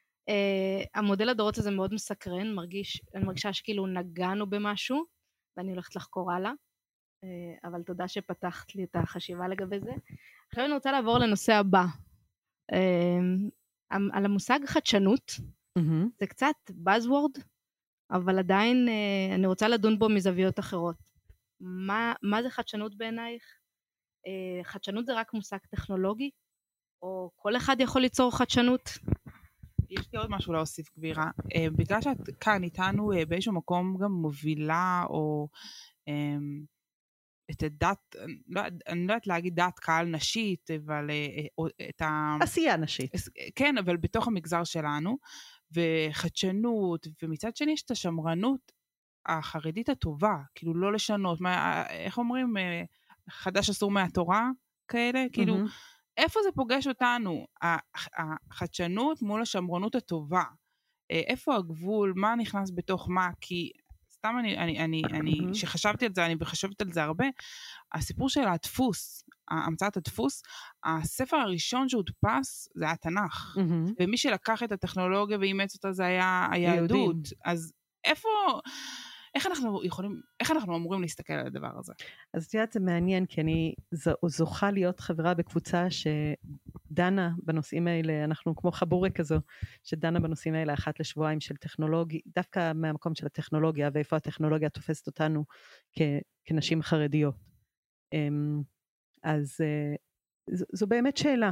Uh, המודל הדורות הזה מאוד מסקרן, מרגיש, אני מרגישה שכאילו נגענו במשהו, ואני הולכת לחקור הלאה, uh, אבל תודה שפתחת לי את החשיבה לגבי זה. עכשיו אני רוצה לעבור לנושא הבא, uh, על המושג חדשנות, Mm-hmm. זה קצת buzzword, אבל עדיין אה, אני רוצה לדון בו מזוויות אחרות. מה, מה זה חדשנות בעינייך? אה, חדשנות זה רק מושג טכנולוגי? או כל אחד יכול ליצור חדשנות? יש לי עוד משהו להוסיף גבירה. אה, בגלל שאת כאן איתנו אה, באיזשהו מקום גם מובילה, או אה, את הדת, לא, אני לא יודעת להגיד דת קהל נשית, אבל את ה... עשייה נשית. כן, אבל בתוך המגזר שלנו, וחדשנות, ומצד שני יש את השמרנות החרדית הטובה, כאילו לא לשנות, מה, איך אומרים, חדש אסור מהתורה כאלה, כאילו, איפה זה פוגש אותנו, החדשנות מול השמרנות הטובה, איפה הגבול, מה נכנס בתוך מה, כי סתם אני, אני, אני, אני, שחשבתי על זה, אני חשבת על זה הרבה, הסיפור של הדפוס, המצאת הדפוס, הספר הראשון שהודפס זה התנ"ך, ומי שלקח את הטכנולוגיה ואימץ אותה זה היה היהדות, אז איפה, איך אנחנו יכולים, איך אנחנו אמורים להסתכל על הדבר הזה? אז תראה, זה מעניין, כי אני זוכה להיות חברה בקבוצה שדנה בנושאים האלה, אנחנו כמו חבורה כזו, שדנה בנושאים האלה אחת לשבועיים של טכנולוגיה, דווקא מהמקום של הטכנולוגיה, ואיפה הטכנולוגיה תופסת אותנו כנשים חרדיות. אז זו באמת שאלה,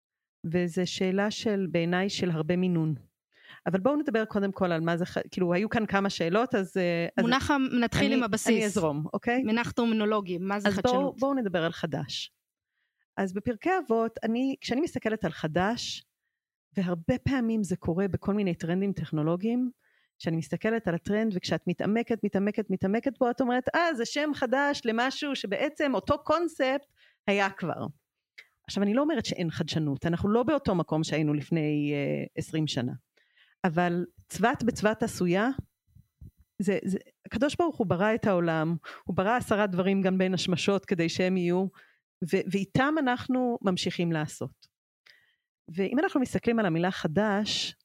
וזו שאלה של, בעיניי, של הרבה מינון. אבל בואו נדבר קודם כל על מה זה, כאילו היו כאן כמה שאלות, אז... מונח, נתחיל עם הבסיס. אני אזרום, אוקיי? מנח טרמינולוגי, מה זה חדשנות? אז בואו, בואו נדבר על חדש. אז בפרקי אבות, אני, כשאני מסתכלת על חדש, והרבה פעמים זה קורה בכל מיני טרנדים טכנולוגיים, כשאני מסתכלת על הטרנד, וכשאת מתעמקת, מתעמקת, מתעמקת בו, את אומרת, אה, זה שם חדש למשהו שבעצם אותו קונספט היה כבר. עכשיו, אני לא אומרת שאין חדשנות, אנחנו לא באותו מקום שהיינו לפני uh, עשרים שנה. אבל צוות בצוות עשויה, זה, זה, הקדוש ברוך הוא ברא את העולם, הוא ברא עשרה דברים גם בין השמשות כדי שהם יהיו, ו, ואיתם אנחנו ממשיכים לעשות. ואם אנחנו מסתכלים על המילה חדש,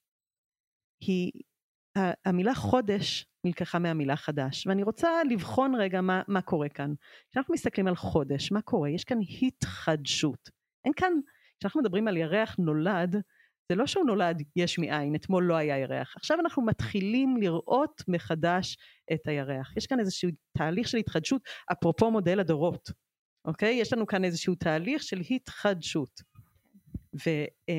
היא, המילה חודש נלקחה מהמילה חדש, ואני רוצה לבחון רגע מה, מה קורה כאן. כשאנחנו מסתכלים על חודש, מה קורה? יש כאן התחדשות. אין כאן, כשאנחנו מדברים על ירח נולד, זה לא שהוא נולד יש מאין, אתמול לא היה ירח. עכשיו אנחנו מתחילים לראות מחדש את הירח. יש כאן איזשהו תהליך של התחדשות, אפרופו מודל הדורות. אוקיי? יש לנו כאן איזשהו תהליך של התחדשות. ו,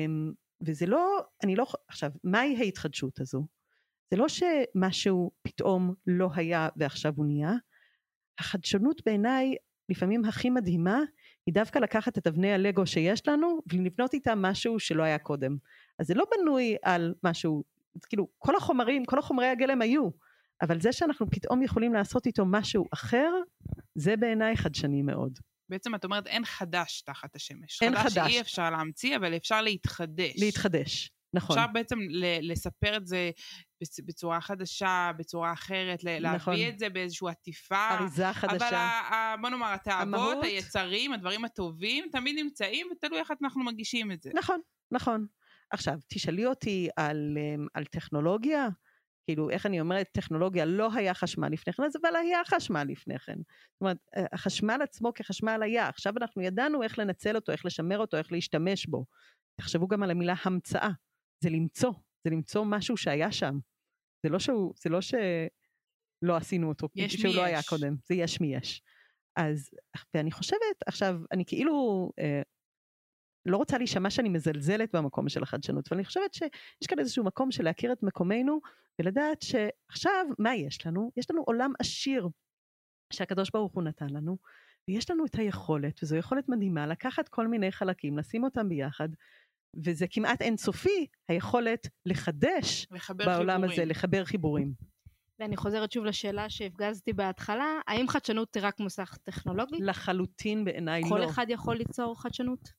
וזה לא, אני לא, עכשיו, מהי ההתחדשות הזו? זה לא שמשהו פתאום לא היה ועכשיו הוא נהיה. החדשנות בעיניי, לפעמים הכי מדהימה, היא דווקא לקחת את אבני הלגו שיש לנו, ולבנות איתם משהו שלא היה קודם. אז זה לא בנוי על משהו, כאילו, כל החומרים, כל החומרי הגלם היו, אבל זה שאנחנו פתאום יכולים לעשות איתו משהו אחר, זה בעיניי חדשני מאוד. בעצם את אומרת, אין חדש תחת השמש. אין חדש. חדש שאי אפשר להמציא, אבל אפשר להתחדש. להתחדש, נכון. אפשר בעצם לספר את זה בצורה חדשה, בצורה אחרת, להביא את זה באיזושהי עטיפה. אריזה חדשה. אבל בוא נאמר, התאוות, היצרים, הדברים הטובים, תמיד נמצאים, ותלוי איך אנחנו מגישים את זה. נכון, נכון. עכשיו, תשאלי אותי על, על טכנולוגיה, כאילו, איך אני אומרת, טכנולוגיה לא היה חשמל לפני כן, אבל היה חשמל לפני כן. זאת אומרת, החשמל עצמו כחשמל היה, עכשיו אנחנו ידענו איך לנצל אותו, איך לשמר אותו, איך להשתמש בו. תחשבו גם על המילה המצאה, זה למצוא, זה למצוא משהו שהיה שם. זה לא שהוא, זה לא שלא עשינו אותו, יש שהוא מי לא יש. היה קודם, זה יש מי יש. אז, ואני חושבת, עכשיו, אני כאילו, אה, לא רוצה להישמע שאני מזלזלת במקום של החדשנות, אבל אני חושבת שיש כאן איזשהו מקום של להכיר את מקומנו, ולדעת שעכשיו, מה יש לנו? יש לנו עולם עשיר, שהקדוש ברוך הוא נתן לנו, ויש לנו את היכולת, וזו יכולת מדהימה, לקחת כל מיני חלקים, לשים אותם ביחד, וזה כמעט אינסופי, היכולת לחדש בעולם חיבורים. הזה, לחבר חיבורים. ואני חוזרת שוב לשאלה שהפגזתי בהתחלה, האם חדשנות היא רק מוסך טכנולוגי? לחלוטין בעיניי לא. כל אחד יכול ליצור חדשנות?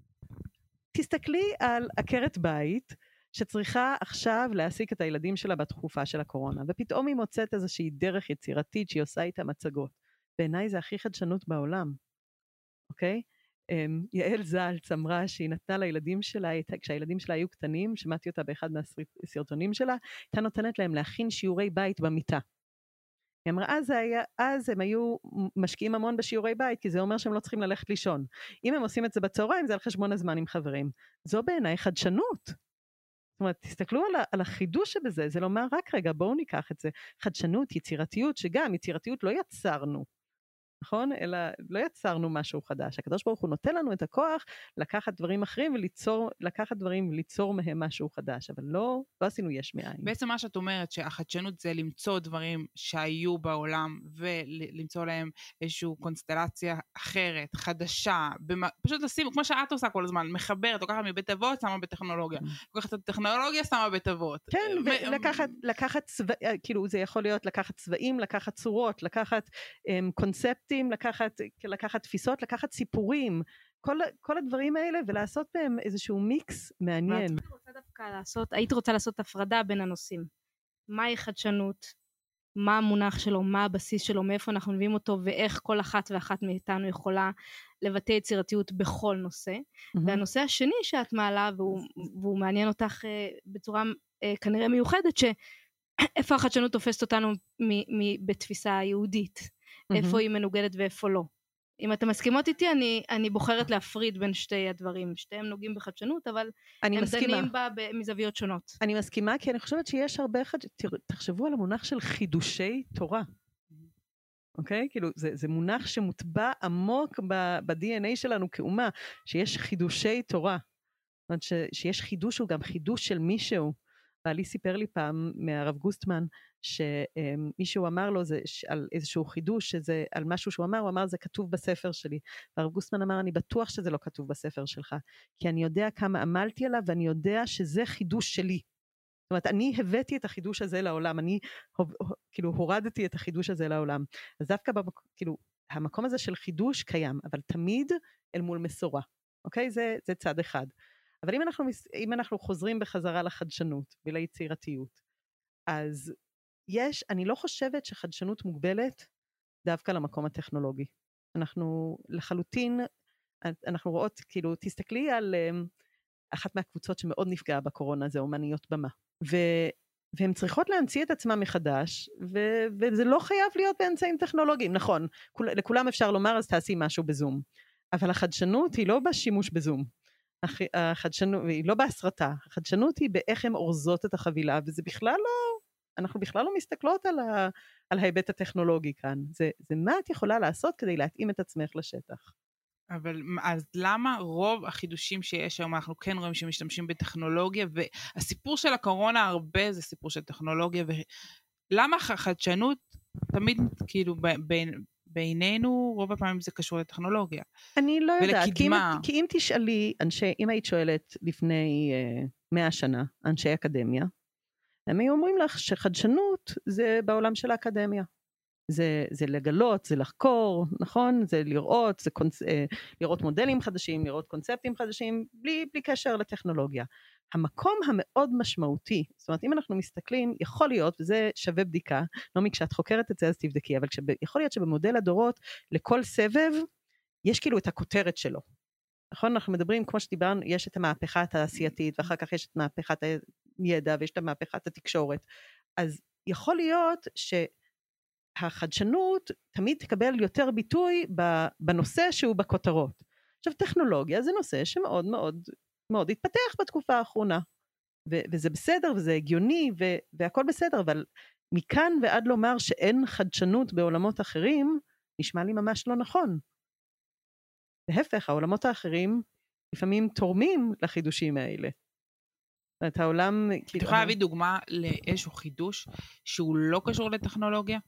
תסתכלי על עקרת בית, שצריכה עכשיו להעסיק את הילדים שלה בתקופה של הקורונה, ופתאום היא מוצאת איזושהי דרך יצירתית שהיא עושה איתה מצגות. בעיניי זה הכי חדשנות בעולם, אוקיי? יעל זלץ אמרה שהיא נתנה לילדים שלה, כשהילדים שלה היו קטנים, שמעתי אותה באחד מהסרטונים שלה, הייתה נותנת להם להכין שיעורי בית במיטה. היא אמרה, אז, היה, אז הם היו משקיעים המון בשיעורי בית, כי זה אומר שהם לא צריכים ללכת לישון. אם הם עושים את זה בצהריים, זה על חשבון הזמן עם חברים. זו בעיניי חדשנות. זאת אומרת, תסתכלו על, על החידוש שבזה, זה לומר רק רגע, בואו ניקח את זה. חדשנות, יצירתיות, שגם יצירתיות לא יצרנו. נכון? אלא לא יצרנו משהו חדש. הקדוש ברוך הוא נותן לנו את הכוח לקחת דברים אחרים וליצור, לקחת דברים וליצור מהם משהו חדש, אבל לא, לא עשינו יש מאין. בעצם מה שאת אומרת שהחדשנות זה למצוא דברים שהיו בעולם ולמצוא להם איזושהי קונסטלציה אחרת, חדשה, במ... פשוט לשים, כמו שאת עושה כל הזמן, מחברת, לוקחת מבית אבות, שמה בטכנולוגיה. לוקחת את הטכנולוגיה, שמה בית אבות. כן, ולקחת, לקחת צבע, כאילו זה יכול להיות לקחת צבעים, לקחת צורות, לקחת um, קונספטים, לקחת, לקחת תפיסות, לקחת סיפורים, כל, כל הדברים האלה, ולעשות בהם איזשהו מיקס מעניין. ואת רוצה דווקא לעשות, היית רוצה לעשות הפרדה בין הנושאים. מהי חדשנות? מה המונח שלו, מה הבסיס שלו, מאיפה אנחנו מביאים אותו, ואיך כל אחת ואחת מאיתנו יכולה לבטא יצירתיות בכל נושא. Mm-hmm. והנושא השני שאת מעלה, והוא, והוא מעניין אותך uh, בצורה uh, כנראה מיוחדת, שאיפה החדשנות תופסת אותנו מ- מ- בתפיסה יהודית, mm-hmm. איפה היא מנוגדת ואיפה לא. אם אתם מסכימות איתי, אני, אני בוחרת להפריד בין שתי הדברים. שתיהם נוגעים בחדשנות, אבל הם מסכימה. דנים בה מזוויות שונות. אני מסכימה, כי אני חושבת שיש הרבה חד... תחשבו על המונח של חידושי תורה. אוקיי? כאילו, זה, זה מונח שמוטבע עמוק ב-די אן איי שלנו כאומה, שיש חידושי תורה. זאת אומרת, ש, שיש חידוש, הוא גם חידוש של מישהו. בעלי סיפר לי פעם מהרב גוסטמן, שמישהו אמר לו זה, על איזשהו חידוש, שזה, על משהו שהוא אמר, הוא אמר זה כתוב בספר שלי. והרב גוסטמן אמר, אני בטוח שזה לא כתוב בספר שלך, כי אני יודע כמה עמלתי עליו, ואני יודע שזה חידוש שלי. זאת אומרת, אני הבאתי את החידוש הזה לעולם, אני כאילו הורדתי את החידוש הזה לעולם. אז דווקא במקום, כאילו, המקום הזה של חידוש קיים, אבל תמיד אל מול מסורה. אוקיי? זה, זה צד אחד. אבל אם אנחנו, אם אנחנו חוזרים בחזרה לחדשנות וליצירתיות, אז יש, אני לא חושבת שחדשנות מוגבלת דווקא למקום הטכנולוגי. אנחנו לחלוטין, אנחנו רואות, כאילו, תסתכלי על אחת מהקבוצות שמאוד נפגעה בקורונה, זה אומניות במה. ו, והן צריכות להמציא את עצמם מחדש, ו, וזה לא חייב להיות באמצעים טכנולוגיים. נכון, כול, לכולם אפשר לומר, אז תעשי משהו בזום. אבל החדשנות היא לא בשימוש בזום. החדשנות, היא לא בהסרטה. החדשנות היא באיך הן אורזות את החבילה, וזה בכלל לא, אנחנו בכלל לא מסתכלות על, ה, על ההיבט הטכנולוגי כאן. זה, זה מה את יכולה לעשות כדי להתאים את עצמך לשטח. אבל אז למה רוב החידושים שיש היום, אנחנו כן רואים שמשתמשים בטכנולוגיה, והסיפור של הקורונה הרבה זה סיפור של טכנולוגיה, ולמה החדשנות תמיד כאילו בין, בינינו, רוב הפעמים זה קשור לטכנולוגיה. אני לא יודעת, כי אם, כי אם תשאלי, אנשי, אם היית שואלת לפני uh, מאה שנה, אנשי אקדמיה, הם היו אומרים לך שחדשנות זה בעולם של האקדמיה. זה, זה לגלות, זה לחקור, נכון? זה לראות, זה קונצ... לראות מודלים חדשים, לראות קונספטים חדשים, בלי, בלי קשר לטכנולוגיה. המקום המאוד משמעותי, זאת אומרת, אם אנחנו מסתכלים, יכול להיות, וזה שווה בדיקה, נעמי, כשאת חוקרת את זה אז תבדקי, אבל כשב... יכול להיות שבמודל הדורות, לכל סבב, יש כאילו את הכותרת שלו. נכון? אנחנו מדברים, כמו שדיברנו, יש את המהפכה התעשייתית, ואחר כך יש את מהפכת הידע, ויש את המהפכת התקשורת. אז יכול להיות ש... החדשנות תמיד תקבל יותר ביטוי בנושא שהוא בכותרות. עכשיו, טכנולוגיה זה נושא שמאוד מאוד מאוד התפתח בתקופה האחרונה, ו- וזה בסדר, וזה הגיוני, ו- והכל בסדר, אבל מכאן ועד לומר שאין חדשנות בעולמות אחרים, נשמע לי ממש לא נכון. להפך, העולמות האחרים לפעמים תורמים לחידושים האלה. את העולם... את יכולה להביא דוגמה לאיזשהו חידוש שהוא לא קשור לטכנולוגיה?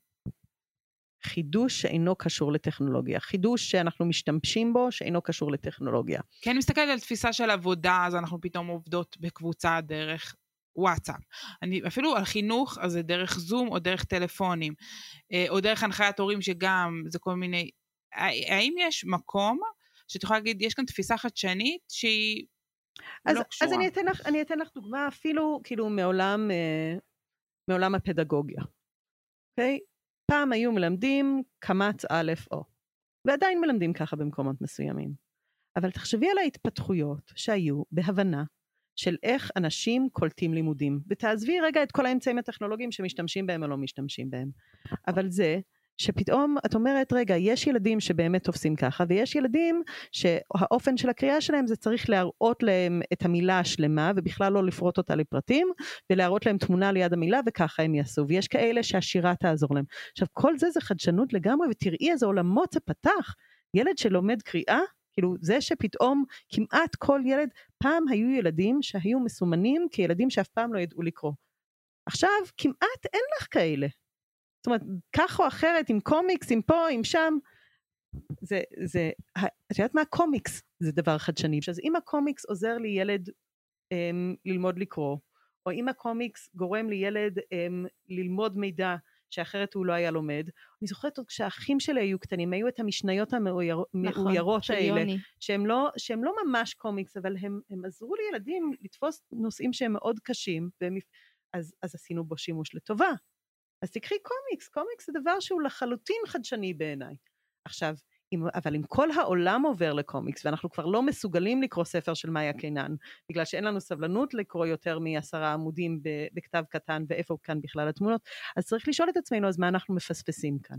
חידוש שאינו קשור לטכנולוגיה, חידוש שאנחנו משתמשים בו שאינו קשור לטכנולוגיה. כי אני מסתכלת על תפיסה של עבודה, אז אנחנו פתאום עובדות בקבוצה דרך וואטסאפ. אני, אפילו על חינוך, אז זה דרך זום או דרך טלפונים, או דרך הנחיית הורים שגם זה כל מיני, האם יש מקום שאת יכולה להגיד, יש כאן תפיסה חדשנית שהיא אז, לא קשורה? אז אני אתן לך, אני אתן לך דוגמה אפילו כאילו מעולם, מעולם הפדגוגיה. אוקיי? פעם היו מלמדים קמץ א' או, ועדיין מלמדים ככה במקומות מסוימים. אבל תחשבי על ההתפתחויות שהיו בהבנה של איך אנשים קולטים לימודים, ותעזבי רגע את כל האמצעים הטכנולוגיים שמשתמשים בהם או לא משתמשים בהם. אבל זה שפתאום את אומרת, רגע, יש ילדים שבאמת תופסים ככה, ויש ילדים שהאופן של הקריאה שלהם זה צריך להראות להם את המילה השלמה, ובכלל לא לפרוט אותה לפרטים, ולהראות להם תמונה ליד המילה, וככה הם יעשו. ויש כאלה שהשירה תעזור להם. עכשיו, כל זה זה חדשנות לגמרי, ותראי איזה עולמות זה פתח. ילד שלומד קריאה, כאילו זה שפתאום כמעט כל ילד, פעם היו ילדים שהיו מסומנים כילדים שאף פעם לא ידעו לקרוא. עכשיו, כמעט אין לך כאלה. זאת אומרת, כך או אחרת, עם קומיקס, עם פה, עם שם, זה, זה, את יודעת מה? קומיקס זה דבר חדשני. אז אם הקומיקס עוזר לי ילד um, ללמוד לקרוא, או אם הקומיקס גורם לי ילד um, ללמוד מידע, שאחרת הוא לא היה לומד, אני זוכרת עוד כשהאחים שלי היו קטנים, היו את המשניות המאוירות נכון, האלה, שהם לא, שהם לא ממש קומיקס, אבל הם, הם עזרו לילדים לתפוס נושאים שהם מאוד קשים, והם, אז, אז עשינו בו שימוש לטובה. אז תקחי קומיקס, קומיקס זה דבר שהוא לחלוטין חדשני בעיניי. עכשיו, אם, אבל אם כל העולם עובר לקומיקס, ואנחנו כבר לא מסוגלים לקרוא ספר של מאיה קינן, בגלל שאין לנו סבלנות לקרוא יותר מעשרה עמודים בכתב קטן, ואיפה כאן בכלל התמונות, אז צריך לשאול את עצמנו, אז מה אנחנו מפספסים כאן?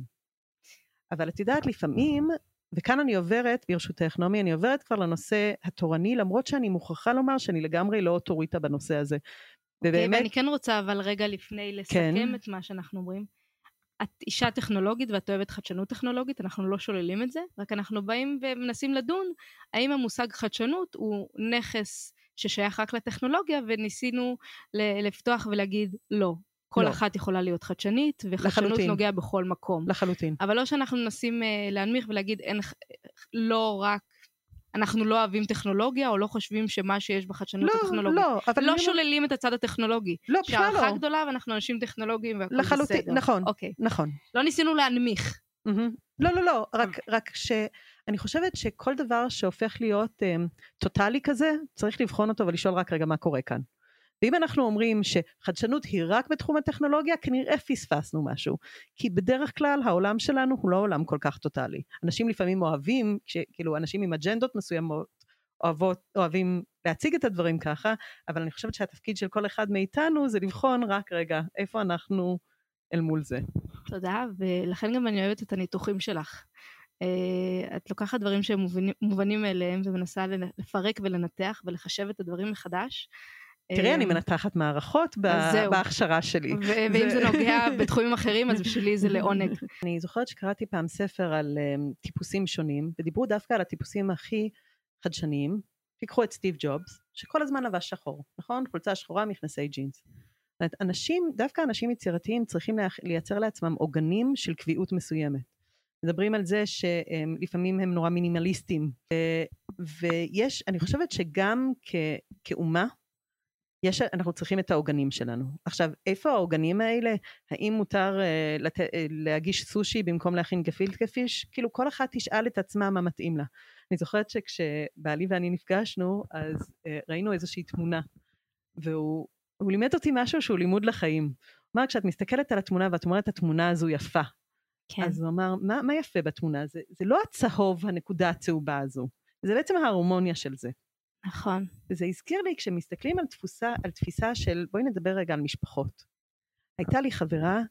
אבל את יודעת, לפעמים, וכאן אני עוברת, ברשותך נעמי, אני עוברת כבר לנושא התורני, למרות שאני מוכרחה לומר שאני לגמרי לא אוטוריטה בנושא הזה. ובאמת... ואני כן רוצה, אבל רגע לפני לסכם כן. את מה שאנחנו אומרים, את אישה טכנולוגית ואת אוהבת חדשנות טכנולוגית, אנחנו לא שוללים את זה, רק אנחנו באים ומנסים לדון, האם המושג חדשנות הוא נכס ששייך רק לטכנולוגיה, וניסינו לפתוח ולהגיד לא, כל לא. אחת יכולה להיות חדשנית, וחדשנות לחלוטין. נוגע בכל מקום. לחלוטין. אבל לא שאנחנו מנסים להנמיך ולהגיד, אין, לא רק, אנחנו לא אוהבים טכנולוגיה, או לא חושבים שמה שיש בחדשנות לא, טכנולוגית. לא, אבל לא שוללים את הצד הטכנולוגי. לא, בכלל לא. שהערכה גדולה, ואנחנו אנשים טכנולוגיים, והכל לחלוטין, בסדר. נכון, אוקיי. נכון. לא ניסינו להנמיך. Mm-hmm. לא, לא, לא, רק, רק שאני חושבת שכל דבר שהופך להיות um, טוטלי כזה, צריך לבחון אותו ולשאול רק רגע מה קורה כאן. ואם אנחנו אומרים שחדשנות היא רק בתחום הטכנולוגיה, כנראה פספסנו משהו. כי בדרך כלל העולם שלנו הוא לא עולם כל כך טוטלי. אנשים לפעמים אוהבים, כאילו אנשים עם אג'נדות מסוימות, אוהבות, אוהבים להציג את הדברים ככה, אבל אני חושבת שהתפקיד של כל אחד מאיתנו זה לבחון רק רגע, איפה אנחנו אל מול זה. תודה, ולכן גם אני אוהבת את הניתוחים שלך. את לוקחת דברים שהם מובנים, מובנים אליהם, ומנסה לפרק ולנתח ולחשב את הדברים מחדש. תראי, אני מנתחת מערכות בהכשרה שלי. ואם זה נוגע בתחומים אחרים, אז בשבילי זה לעונג. אני זוכרת שקראתי פעם ספר על טיפוסים שונים, ודיברו דווקא על הטיפוסים הכי חדשניים. תיקחו את סטיב ג'ובס, שכל הזמן לבש שחור, נכון? חולצה שחורה, מכנסי ג'ינס. אנשים, דווקא אנשים יצירתיים צריכים לייצר לעצמם עוגנים של קביעות מסוימת. מדברים על זה שלפעמים הם נורא מינימליסטים, ויש, אני חושבת שגם כאומה, יש, אנחנו צריכים את העוגנים שלנו. עכשיו, איפה העוגנים האלה? האם מותר uh, לת... uh, להגיש סושי במקום להכין גפילטע פיש? כאילו כל אחת תשאל את עצמה מה מתאים לה. אני זוכרת שכשבעלי ואני נפגשנו, אז uh, ראינו איזושהי תמונה, והוא הוא לימד אותי משהו שהוא לימוד לחיים. הוא אמר, כשאת מסתכלת על התמונה, ואת אומרת, התמונה הזו יפה. כן. אז הוא אמר, מה, מה יפה בתמונה? זה, זה לא הצהוב, הנקודה הצהובה הזו. זה בעצם ההרמוניה של זה. נכון. וזה הזכיר לי, כשמסתכלים על תפוסה, על תפיסה של, בואי נדבר רגע על משפחות. הייתה לי חברה,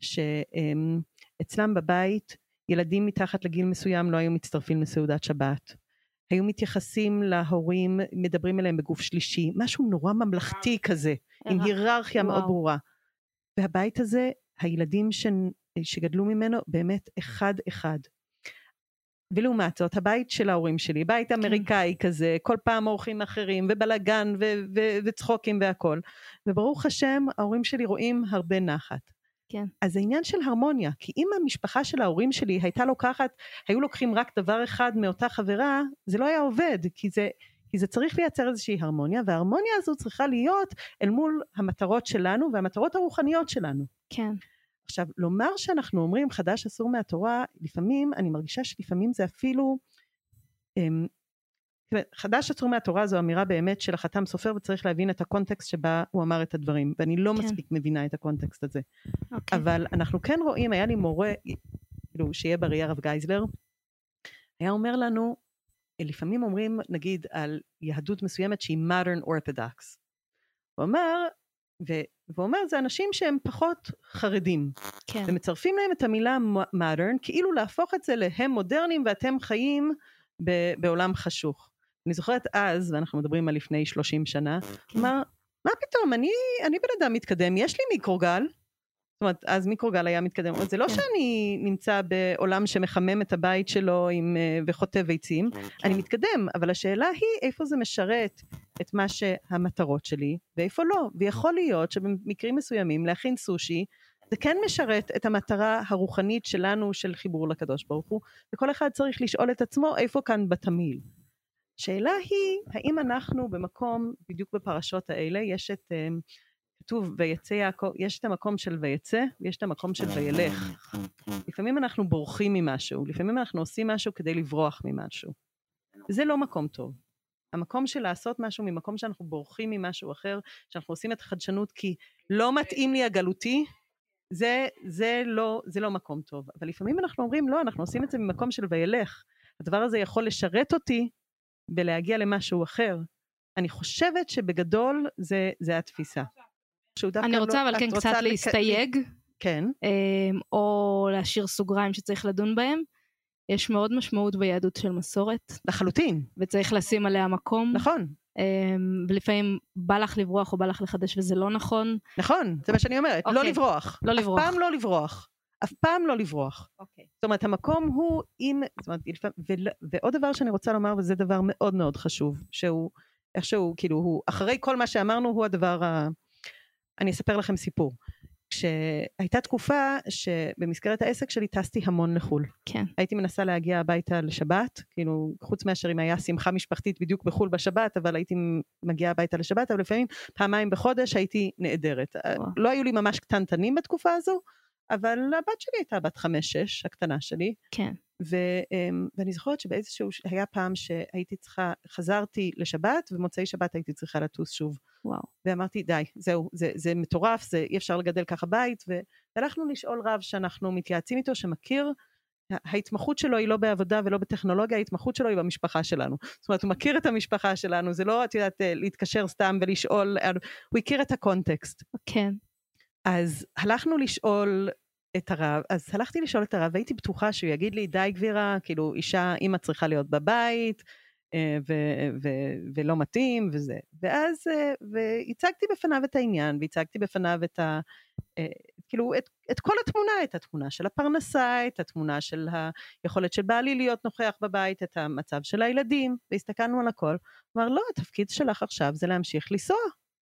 שאצלם בבית, ילדים מתחת לגיל מסוים לא היו מצטרפים לסעודת שבת. היו מתייחסים להורים, מדברים אליהם בגוף שלישי, משהו נורא ממלכתי כזה, עם היררכיה מאוד ברורה. והבית הזה, הילדים ש... שגדלו ממנו, באמת אחד אחד. ולעומת זאת, הבית של ההורים שלי, בית אמריקאי כן. כזה, כל פעם אורחים אחרים, ובלגן, ו- ו- וצחוקים והכל. וברוך השם, ההורים שלי רואים הרבה נחת. כן. אז זה עניין של הרמוניה, כי אם המשפחה של ההורים שלי הייתה לוקחת, היו לוקחים רק דבר אחד מאותה חברה, זה לא היה עובד, כי זה, כי זה צריך לייצר איזושהי הרמוניה, וההרמוניה הזו צריכה להיות אל מול המטרות שלנו, והמטרות הרוחניות שלנו. כן. עכשיו, לומר שאנחנו אומרים חדש אסור מהתורה, לפעמים, אני מרגישה שלפעמים זה אפילו, חדש אסור מהתורה זו אמירה באמת של החתם סופר, וצריך להבין את הקונטקסט שבה הוא אמר את הדברים, ואני לא כן. מספיק מבינה את הקונטקסט הזה. Okay. אבל אנחנו כן רואים, היה לי מורה, כאילו, שיהיה בריא הרב גייזלר, היה אומר לנו, לפעמים אומרים, נגיד, על יהדות מסוימת שהיא modern orthodox. הוא אומר, ואומר, זה אנשים שהם פחות חרדים. כן. ומצרפים להם את המילה modern, כאילו להפוך את זה להם מודרניים, ואתם חיים בעולם חשוך. אני זוכרת אז, ואנחנו מדברים על לפני שלושים שנה, אמר, מה פתאום, אני, אני בן אדם מתקדם, יש לי מיקרוגל, זאת אומרת, אז מיקרוגל היה מתקדם, זה לא שאני נמצא בעולם שמחמם את הבית שלו עם, וחוטב ביצים, אני מתקדם, אבל השאלה היא איפה זה משרת את מה שהמטרות שלי, ואיפה לא, ויכול להיות שבמקרים מסוימים להכין סושי, זה כן משרת את המטרה הרוחנית שלנו של חיבור לקדוש ברוך הוא, וכל אחד צריך לשאול את עצמו איפה כאן בתמיל. שאלה היא, האם אנחנו במקום, בדיוק בפרשות האלה, יש את, כתוב ויצא יעקב, יש את המקום של ויצא, ויש את המקום של וילך. לפעמים אנחנו בורחים ממשהו, לפעמים אנחנו עושים משהו כדי לברוח ממשהו. זה לא מקום טוב. המקום של לעשות משהו ממקום שאנחנו בורחים ממשהו אחר, שאנחנו עושים את החדשנות כי לא מתאים לי הגלותי, זה, זה לא, זה לא מקום טוב. אבל לפעמים אנחנו אומרים, לא, אנחנו עושים את זה ממקום של וילך. הדבר הזה יכול לשרת אותי בלהגיע למשהו אחר. אני חושבת שבגדול זה, זה התפיסה. אני רוצה אבל כן קצת להסתייג, כן. או להשאיר סוגריים שצריך לדון בהם. יש מאוד משמעות ביהדות של מסורת. לחלוטין. וצריך לשים עליה מקום. נכון. ולפעמים בא לך לברוח או בא לך לחדש וזה לא נכון. נכון, זה מה שאני אומרת, לא לברוח. לא לברוח. אף פעם לא לברוח. אף פעם לא לברוח. זאת אומרת, המקום הוא עם, זאת אומרת, ועוד דבר שאני רוצה לומר, וזה דבר מאוד מאוד חשוב, שהוא, איכשהו, כאילו, הוא, אחרי כל מה שאמרנו, הוא הדבר ה... אני אספר לכם סיפור. כשהייתה תקופה שבמסגרת העסק שלי טסתי המון לחול. כן. הייתי מנסה להגיע הביתה לשבת, כאילו חוץ מאשר אם היה שמחה משפחתית בדיוק בחול בשבת, אבל הייתי מגיעה הביתה לשבת, אבל לפעמים פעמיים בחודש הייתי נעדרת. וואו. לא היו לי ממש קטנטנים בתקופה הזו, אבל הבת שלי הייתה בת חמש שש, הקטנה שלי. כן. ו, ואני זוכרת שבאיזשהו, היה פעם שהייתי צריכה, חזרתי לשבת, ומוצאי שבת הייתי צריכה לטוס שוב. וואו. ואמרתי, די, זהו, זה, זה מטורף, זה, אי אפשר לגדל ככה בית, והלכנו לשאול רב שאנחנו מתייעצים איתו, שמכיר, ההתמחות שלו היא לא בעבודה ולא בטכנולוגיה, ההתמחות שלו היא במשפחה שלנו. זאת אומרת, הוא מכיר את המשפחה שלנו, זה לא, את יודעת, להתקשר סתם ולשאול, הוא הכיר את הקונטקסט. כן. אז הלכנו לשאול את הרב, אז הלכתי לשאול את הרב, והייתי בטוחה שהוא יגיד לי, די גבירה, כאילו אישה, אמא צריכה להיות בבית, ו- ו- ולא מתאים, וזה. ואז, והצגתי בפניו את העניין, והצגתי בפניו את ה... כאילו, את, את כל התמונה, את התמונה של הפרנסה, את התמונה של היכולת של בעלי להיות נוכח בבית, את המצב של הילדים, והסתכלנו על הכל. הוא אמר, לא, התפקיד שלך עכשיו זה להמשיך לנסוע.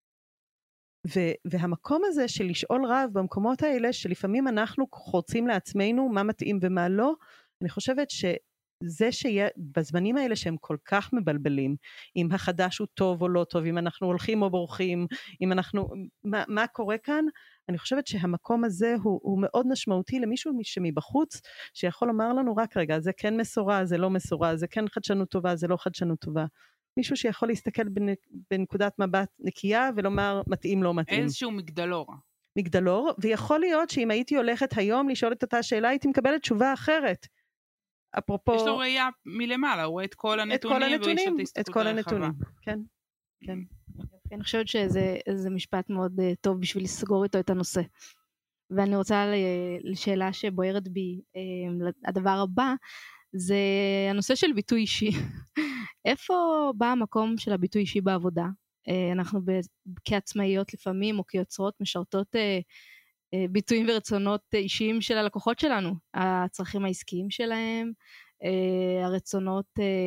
והמקום הזה של לשאול רב במקומות האלה, שלפעמים אנחנו חורצים לעצמנו מה מתאים ומה לא, אני חושבת שזה שיהיה בזמנים האלה שהם כל כך מבלבלים, אם החדש הוא טוב או לא טוב, אם אנחנו הולכים או בורחים, אם אנחנו, מה, מה קורה כאן, אני חושבת שהמקום הזה הוא, הוא מאוד משמעותי למישהו שמבחוץ, שיכול לומר לנו רק רגע, זה כן מסורה, זה לא מסורה, זה כן חדשנות טובה, זה לא חדשנות טובה. מישהו שיכול להסתכל בנקודת מבט נקייה ולומר מתאים לא מתאים. איזשהו מגדלור. מגדלור, ויכול להיות שאם הייתי הולכת היום לשאול את אותה שאלה, הייתי מקבלת תשובה אחרת. אפרופו... יש לו ראייה מלמעלה, הוא רואה את כל הנתונים, את כל הנתונים, את כל הנתונים, כן, כן. אני חושבת שזה משפט מאוד טוב בשביל לסגור איתו את הנושא. ואני רוצה לשאלה שבוערת בי, הדבר הבא, זה הנושא של ביטוי אישי. איפה בא המקום של הביטוי אישי בעבודה? אנחנו כעצמאיות לפעמים, או כיוצרות, משרתות ביטויים ורצונות אישיים של הלקוחות שלנו, הצרכים העסקיים שלהם, הרצונות,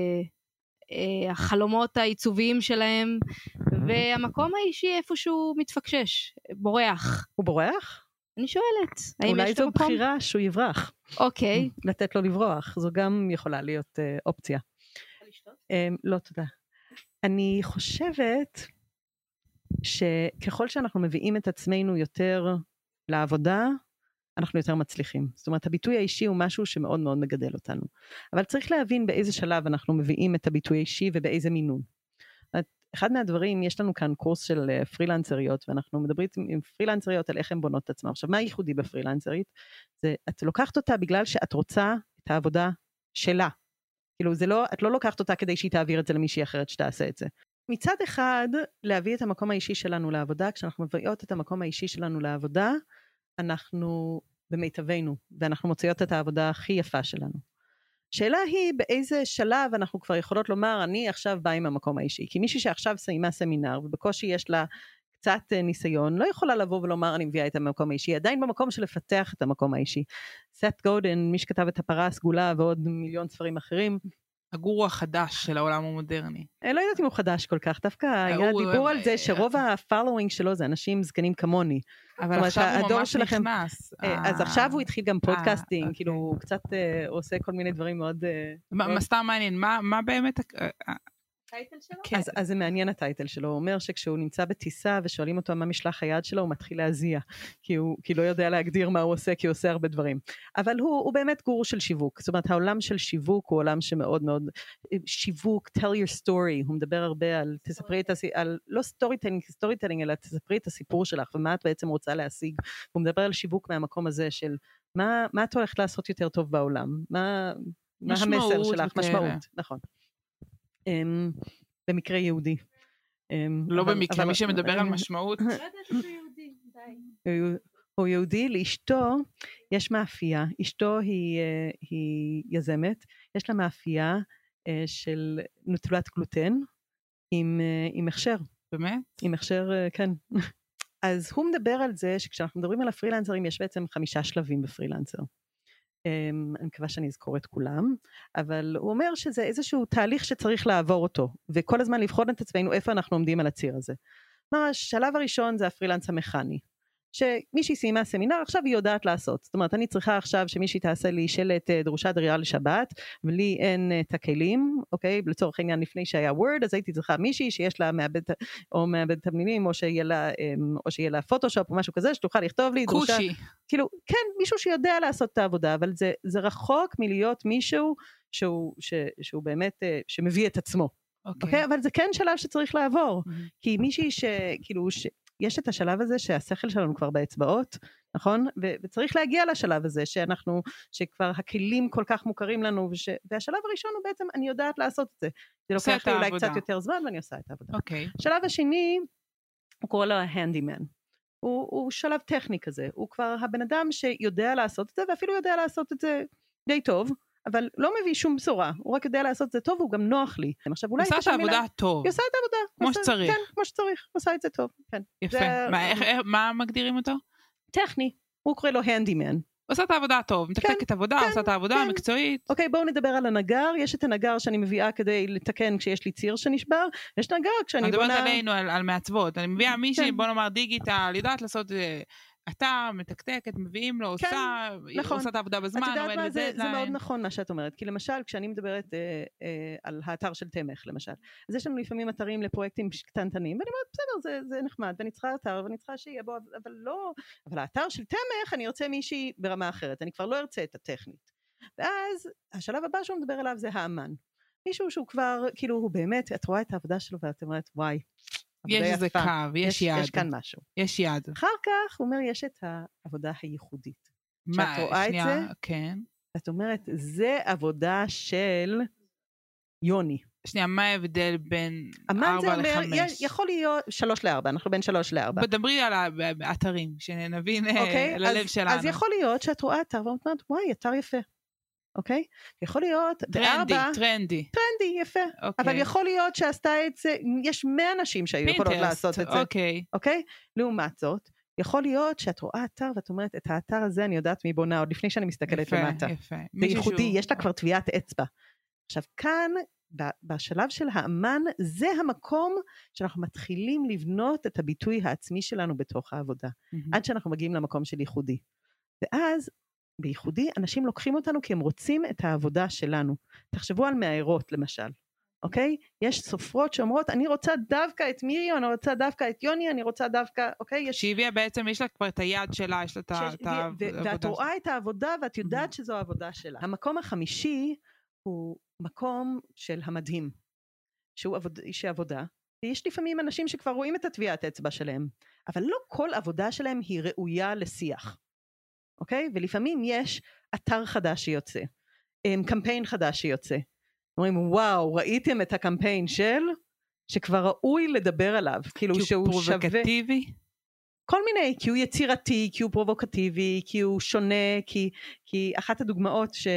החלומות העיצוביים שלהם, והמקום האישי איפשהו מתפקשש, בורח. הוא בורח? אני שואלת. אולי זו בחירה שהוא יברח. אוקיי. לתת לו לברוח, זו גם יכולה להיות אופציה. לא, תודה. אני חושבת שככל שאנחנו מביאים את עצמנו יותר לעבודה, אנחנו יותר מצליחים. זאת אומרת, הביטוי האישי הוא משהו שמאוד מאוד מגדל אותנו. אבל צריך להבין באיזה שלב אנחנו מביאים את הביטוי האישי ובאיזה מינון. אחד מהדברים, יש לנו כאן קורס של פרילנסריות, ואנחנו מדברים עם פרילנסריות על איך הן בונות את עצמם. עכשיו, מה הייחודי בפרילנסרית? זה, את לוקחת אותה בגלל שאת רוצה את העבודה שלה. כאילו, זה לא, את לא לוקחת אותה כדי שהיא תעביר את זה למישהי אחרת שתעשה את זה. מצד אחד, להביא את המקום האישי שלנו לעבודה, כשאנחנו מביאות את המקום האישי שלנו לעבודה, אנחנו במיטבנו, ואנחנו מוציאות את העבודה הכי יפה שלנו. שאלה היא באיזה שלב אנחנו כבר יכולות לומר, אני עכשיו באה עם המקום האישי, כי מישהי שעכשיו סיימה סמינר, ובקושי יש לה קצת ניסיון, לא יכולה לבוא ולומר, אני מביאה את המקום האישי, עדיין במקום של לפתח את המקום האישי. סט גודן, מי שכתב את הפרה הסגולה, ועוד מיליון ספרים אחרים, הגורו החדש של העולם המודרני. לא יודעת אם הוא חדש כל כך, דווקא היה דיבור על זה שרוב הפולווינג שלו זה אנשים זקנים כמוני. אבל עכשיו הוא ממש נכנס. אז עכשיו הוא התחיל גם פודקאסטינג, כאילו הוא קצת עושה כל מיני דברים מאוד... מה סתם מעניין, מה באמת... הטייטל שלו? אז, אז זה מעניין הטייטל שלו, הוא אומר שכשהוא נמצא בטיסה ושואלים אותו מה משלח היד שלו, הוא מתחיל להזיע, כי הוא, כי לא יודע להגדיר מה הוא עושה, כי הוא עושה הרבה דברים. אבל הוא, הוא באמת גורו של שיווק, זאת אומרת העולם של שיווק הוא עולם שמאוד מאוד, שיווק, tell your story, הוא מדבר הרבה על, תספרי את הסיפור, על, לא סטורי טיילינג, סטורי טיילינג, אלא תספרי את הסיפור שלך, ומה את בעצם רוצה להשיג, הוא מדבר על שיווק מהמקום הזה של, מה, מה את הולכת לעשות יותר טוב בעולם, מה, מה המסר שלך, משמעות, נכון. Um, במקרה יהודי. Um, לא אבל, במקרה, אבל, מי שמדבר על משמעות. לא יודעת שהוא יהודי, די. הוא, הוא יהודי, לאשתו יש מאפייה, אשתו היא, uh, היא יזמת, יש לה מאפייה uh, של נטולת גלוטן, עם, uh, עם הכשר. באמת? עם הכשר, uh, כן. אז הוא מדבר על זה שכשאנחנו מדברים על הפרילנסרים, יש בעצם חמישה שלבים בפרילנסר. אני מקווה שאני אזכור את כולם, אבל הוא אומר שזה איזשהו תהליך שצריך לעבור אותו, וכל הזמן לבחון את עצמנו איפה אנחנו עומדים על הציר הזה. השלב הראשון זה הפרילנס המכני, שמישהי סיימה סמינר, עכשיו היא יודעת לעשות, זאת אומרת אני צריכה עכשיו שמישהי תעשה לי שלט דרושה דרירה לשבת, ולי אין את הכלים, אוקיי, לצורך העניין לפני שהיה וורד, אז הייתי צריכה מישהי שיש לה מעבד, או מעבד תמלילים, או שיהיה לה, או שיהיה לה פוטושופ או משהו כזה, שתוכל לכתוב לי דרושה, קושי. כאילו, כן, מישהו שיודע לעשות את העבודה, אבל זה, זה רחוק מלהיות מישהו שהוא, ש, שהוא באמת, שמביא את עצמו, אוקיי, אוקיי, אבל זה כן שלב שצריך לעבור, Mm-hmm. כי מישהי שכאילו, ש... יש את השלב הזה שהשכל שלנו כבר באצבעות, נכון? ו- וצריך להגיע לשלב הזה שאנחנו, שכבר הכלים כל כך מוכרים לנו, וש- והשלב הראשון הוא בעצם, אני יודעת לעשות את זה. זה לוקח לי אולי קצת יותר זמן, ואני עושה את העבודה. אוקיי. השלב השני, הוא קורא לו ההנדימן. הוא, הוא שלב טכני כזה, הוא כבר הבן אדם שיודע לעשות את זה, ואפילו יודע לעשות את זה די טוב, אבל לא מביא שום בשורה, הוא רק יודע לעשות את זה טוב, והוא גם נוח לי. עכשיו, אולי עושה את העבודה טוב. היא עושה את העבודה. כמו שצריך. כן, כמו שצריך, עושה את זה טוב. כן. יפה. מה מגדירים אותו? טכני, הוא קורא לו הנדימן. עושה את העבודה טוב, מתקתק את העבודה, עושה את העבודה המקצועית. אוקיי, בואו נדבר על הנגר, יש את הנגר שאני מביאה כדי לתקן כשיש לי ציר שנשבר, יש נגר כשאני בונה... אני מדברת עלינו, על מעצבות, אני מביאה מישהי, בוא נאמר דיגיטל, יודעת לעשות... אתה מתקתקת, מביאים לו, עושה, נכון. עושה את העבודה בזמן, את יודעת מה, זה, זה מאוד ליין. נכון מה שאת אומרת, כי למשל, כשאני מדברת אה, אה, על האתר של תמך, למשל, אז יש לנו לפעמים אתרים לפרויקטים קטנטנים, ואני אומרת, בסדר, זה, זה נחמד, ואני צריכה אתר, ואני צריכה שיהיה בו, אבל לא, אבל האתר של תמך, אני ארצה מישהי ברמה אחרת, אני כבר לא ארצה את הטכנית. ואז, השלב הבא שהוא מדבר עליו זה האמן. מישהו שהוא כבר, כאילו, הוא באמת, את רואה את העבודה שלו, ואת אומרת, וואי, יש איזה קו, יש, יש יד. יש כאן משהו. יש יד. אחר כך, הוא אומר, יש את העבודה הייחודית. מה, שאת רואה שנייה, את זה, כן. את אומרת, זה עבודה של יוני. שנייה, מה ההבדל בין ארבע לחמש? יכול להיות שלוש לארבע, אנחנו בין שלוש לארבע. בדברי על האתרים, שנבין אוקיי, ללב אז, שלנו. אז יכול להיות שאת רואה אתר, ואת אומרת, וואי, אתר יפה. אוקיי? יכול להיות, טרנדי, בארבע, טרנדי. טרנדי, יפה. אוקיי. אבל יכול להיות שעשתה את זה, יש מאה אנשים שהיו יכולות לעשות את זה. אוקיי. אוקיי? לעומת זאת, יכול להיות שאת רואה אתר, ואת אומרת, את האתר הזה אני יודעת מי בונה, עוד לפני שאני מסתכלת יפה, למטה. יפה. זה ייחודי, יש לה כבר טביעת אצבע. עכשיו, כאן, בשלב של האמן, זה המקום שאנחנו מתחילים לבנות את הביטוי העצמי שלנו בתוך העבודה, עד שאנחנו מגיעים למקום של ייחודי. ואז, בייחודי, אנשים לוקחים אותנו כי הם רוצים את העבודה שלנו. תחשבו על מאיירות, למשל. אוקיי? יש סופרות שאומרות, אני רוצה דווקא את מירי, אני רוצה דווקא את יוני, אני רוצה דווקא, אוקיי? יש... שהביאה בעצם, יש לה כבר את היד שלה, יש לה את העבודה. ואת רואה את העבודה, ואת יודעת שזו העבודה שלה. המקום החמישי, הוא מקום של המדהים, שהוא עבוד, אישי עבודה, ויש לפעמים אנשים שכבר רואים את הטביעת אצבע שלהם, אבל לא כל עבודה שלהם היא ראויה לשיח, אוקיי? ולפעמים יש אתר חדש שיוצא, קמפיין חדש שיוצא, אומרים וואו, ראיתם את הקמפיין של, שכבר ראוי לדבר עליו, כאילו שהוא שווה... כי הוא פרובוקטיבי? כל מיני, כי הוא יצירתי, כי הוא פרובוקטיבי, כי הוא שונה, כי, כי אחת הדוגמאות ש,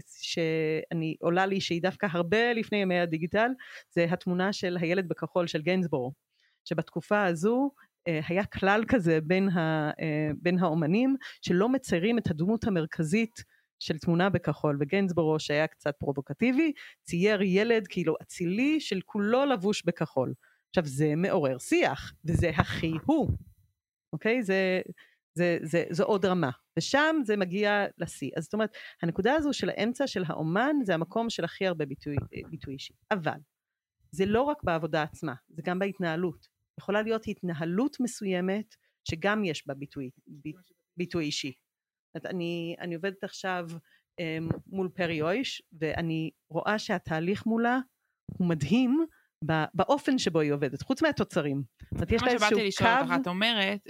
שאני עולה לי, שהיא דווקא הרבה לפני ימי הדיגיטל, זה התמונה של הילד בכחול של גיינסבורו, שבתקופה הזו היה כלל כזה בין, ה, בין האומנים, שלא מציירים את הדמות המרכזית של תמונה בכחול, וגיינסבורו שהיה קצת פרובוקטיבי, צייר ילד כאילו אצילי של כולו לבוש בכחול. עכשיו זה מעורר שיח, וזה הכי הוא. אוקיי? זה, זה, זה, זה עוד רמה. ושם זה מגיע לשיא. אז זאת אומרת, הנקודה הזו של האמצע של האומן, זה המקום של הכי הרבה ביטוי, ביטוי אישי. אבל, זה לא רק בעבודה עצמה, זה גם בהתנהלות. יכולה להיות התנהלות מסוימת, שגם יש בה ביטוי, ביטוי אישי. אני, אני עובדת עכשיו מול פרי אויש, ואני רואה שהתהליך מולה הוא מדהים, באופן שבו היא עובדת, חוץ מהתוצרים. מה שבאתי לשאול אותך, את אומרת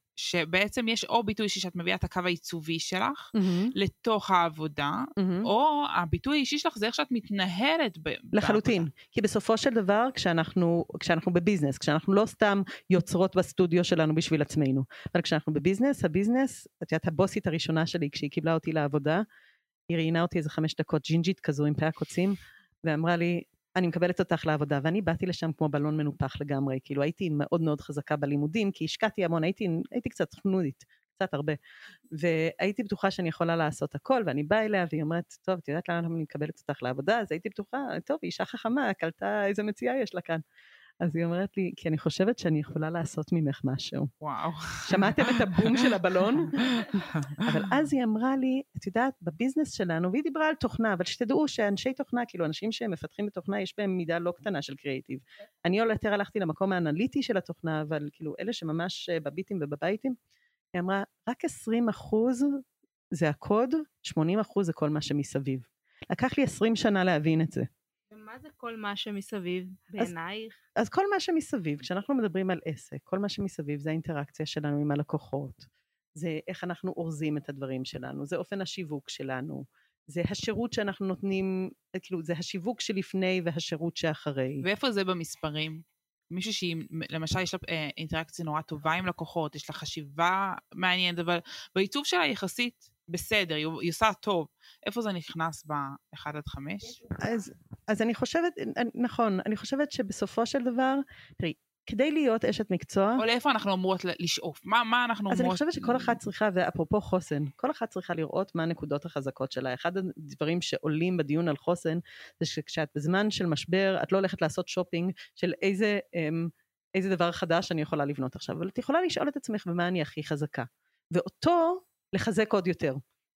שבעצם יש או ביטוי אישי שאת מביאה את הקו העיצובי שלך לתוך העבודה, או הביטוי האישי שלך זה איך שאת מתנהלת בעבודה. לחלוטין, כי בסופו של דבר כשאנחנו, כשאנחנו בביזנס, כשאנחנו לא סתם יוצרות בסטודיו שלנו בשביל עצמנו, אבל כשאנחנו בביזנס, הביזנס, את יודעת, הבוסית הראשונה שלי כשהיא קיבלה אותי לעבודה, היא ראיינה אותי איזה חמש דקות ג'ינג'ית כזו עם פאה קוצים, ואמרה לי, אני מקבלת אותך לעבודה, ואני באתי לשם כמו בלון מנופח לגמרי, כאילו הייתי מאוד מאוד חזקה בלימודים, כי השקעתי המון, הייתי, הייתי קצת חנודית, קצת הרבה, והייתי בטוחה שאני יכולה לעשות הכל, ואני באה אליה, והיא אומרת, טוב, את יודעת למה אני מקבלת אותך לעבודה, אז הייתי בטוחה, טוב, אישה חכמה, קלטה איזה מציאה יש לה כאן, אז היא אומרת לי, כי אני חושבת שאני יכולה לעשות ממך משהו. וואו. שמעתם את הבום של הבלון? אבל אז היא אמרה לי, את יודעת, בביזנס שלנו, והיא דיברה על תוכנה, אבל שתדעו שאנשי תוכנה, כאילו אנשים שמפתחים בתוכנה, יש בהם מידה לא קטנה של קריאיטיב. אני יותר הלכתי למקום האנליטי של התוכנה, אבל כאילו אלה שממש בביטים ובבייטים, היא אמרה, רק עשרים אחוז זה הקוד, שמונים אחוז זה כל מה שמסביב. לקח לי עשרים שנה להבין את זה. ומה זה כל מה שמסביב בעינייך? אז, אז כל מה שמסביב, כשאנחנו מדברים על עסק, כל מה שמסביב זה האינטראקציה שלנו עם הלקוחות, זה איך אנחנו אורזים את הדברים שלנו, זה אופן השיווק שלנו, זה השירות שאנחנו נותנים, כאילו זה השיווק שלפני והשירות שאחרי. ואיפה זה במספרים? מישהו שהיא, למשל יש לה אינטראקציה נורא טובה עם לקוחות, יש לה חשיבה מעניינת, אבל בעיצוב שלה יחסית בסדר, היא, היא עושה טוב. איפה זה נכנס ב-אחד עד חמש? אז, אז אני חושבת, נכון, אני חושבת שבסופו של דבר, תראי, כדי להיות אשת מקצוע... או לאיפה אנחנו אמורות לשאוף? מה, מה אנחנו אז אמורות... אני חושבת שכל אחת צריכה, ואפרופו חוסן, כל אחת צריכה לראות מה הנקודות החזקות שלה. אחד הדברים שעולים בדיון על חוסן, זה שכשאת בזמן של משבר, את לא הולכת לעשות שופינג של איזה, איזה דבר חדש אני יכולה לבנות עכשיו, אבל את יכולה לשאול את עצמך במה אני הכי חזקה. ואותו לחזק עוד יותר.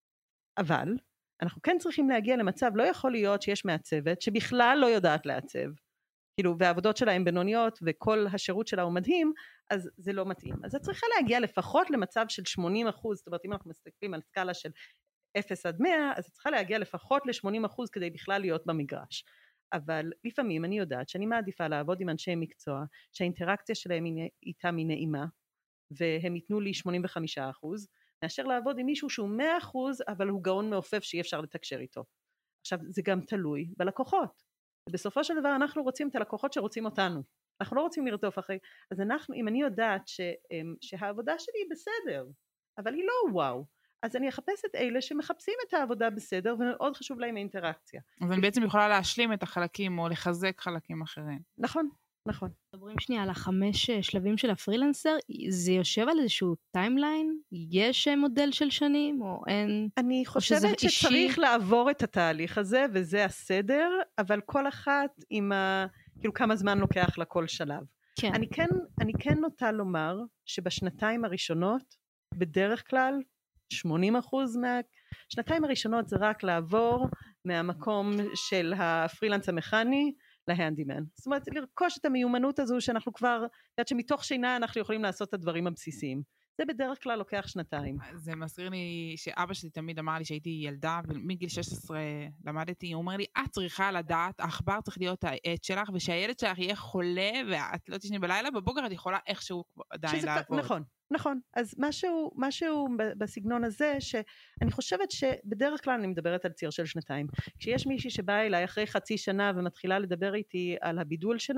אבל אנחנו כן צריכים להגיע למצב, לא יכול להיות שיש מעצבת שבכלל לא יודעת לעצב, כאילו, והעבודות שלה הן בינוניות, וכל השירות שלה הוא מדהים, אז זה לא מתאים. אז את צריכה להגיע לפחות למצב של שמונים אחוז, זאת אומרת, אם אנחנו מסתכלים על סקאלה של אפס עד מאה, אז את צריכה להגיע לפחות ל-שמונים אחוז כדי בכלל להיות במגרש. אבל לפעמים אני יודעת שאני מעדיפה לעבוד עם אנשי מקצוע, שהאינטראקציה שלהם איתם היא נעימה, והם ייתנו לי שמונים וחמישה אחוז, מאשר לעבוד עם מישהו שהוא מאה אחוז, אבל הוא גאון מעופף שאי אפשר לתקשר איתו. עכשיו, זה גם תלוי בלקוחות. בסופו של דבר אנחנו רוצים את הלקוחות שרוצים אותנו. אנחנו לא רוצים לרדוף אחרי. אז אנחנו, אם אני יודעת ש, שהעבודה שלי היא בסדר, אבל היא לא וואו, אז אני אחפש את אלה שמחפשים את העבודה בסדר, ומאוד חשוב להם האינטראקציה. אז אני בעצם יכולה להשלים את החלקים, או לחזק חלקים אחרים. נכון, נכון. מדברים שנייה על החמש שלבים של הפרילנסר, זה יושב על איזשהו טיימליין? יש מודל של שנים, או אין? אני חושבת שצריך לעבור את התהליך הזה, וזה הסדר, אבל כל אחת עם ה... כאילו כמה זמן לוקח לכל שלב. כן. אני כן, אני כן נוטה לומר, שבשנתיים הראשונות, בדרך כלל, שמונים אחוז מהשנתיים הראשונות זה רק לעבור מהמקום של הפרילנס המכני, להנדימן. זאת אומרת, לרכוש את המיומנות הזו שאנחנו כבר, יודעת שמתוך שינה אנחנו יכולים לעשות את הדברים הבסיסיים. זה בדרך כלל לוקח שנתיים. זה מזכיר לי שאבא שלי תמיד אמר לי שהייתי ילדה, ומגיל שש עשרה למדתי, הוא אומר לי, את צריכה לדעת, העכבר צריך להיות העט שלך, ושהילד שלך יהיה חולה, ואת לא תשני בלילה, בבוקר את יכולה איכשהו עדיין לעבוד. נכון, נכון. אז משהו, משהו בסגנון הזה, שאני חושבת שבדרך כלל אני מדברת על ציר של שנתיים. כשיש מישהי שבאה אליי אחרי חצי שנה, ומתחילה לדבר איתי על הבידול שלה,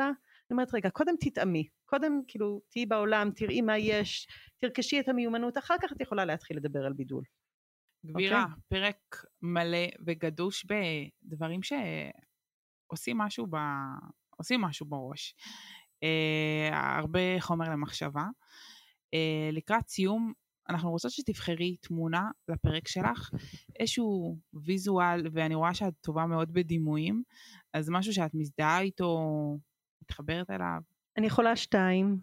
אני אומרת, רגע, קודם תתאמי, קודם כאילו תהיי בעולם, תראי מה יש, תרכשי את המיומנות, אחר כך את יכולה להתחיל לדבר על בידול. גבירה, okay. פרק מלא וגדוש בדברים שעושים משהו, ב... עושים משהו בראש. אה, הרבה חומר למחשבה. אה, לקראת סיום, אנחנו רוצות שתבחרי תמונה לפרק שלך, איזשהו ויזואל, ואני רואה שאת טובה מאוד בדימויים, אז משהו שאת מזדהה איתו, מתחברת אליו. אני יכולה שתיים.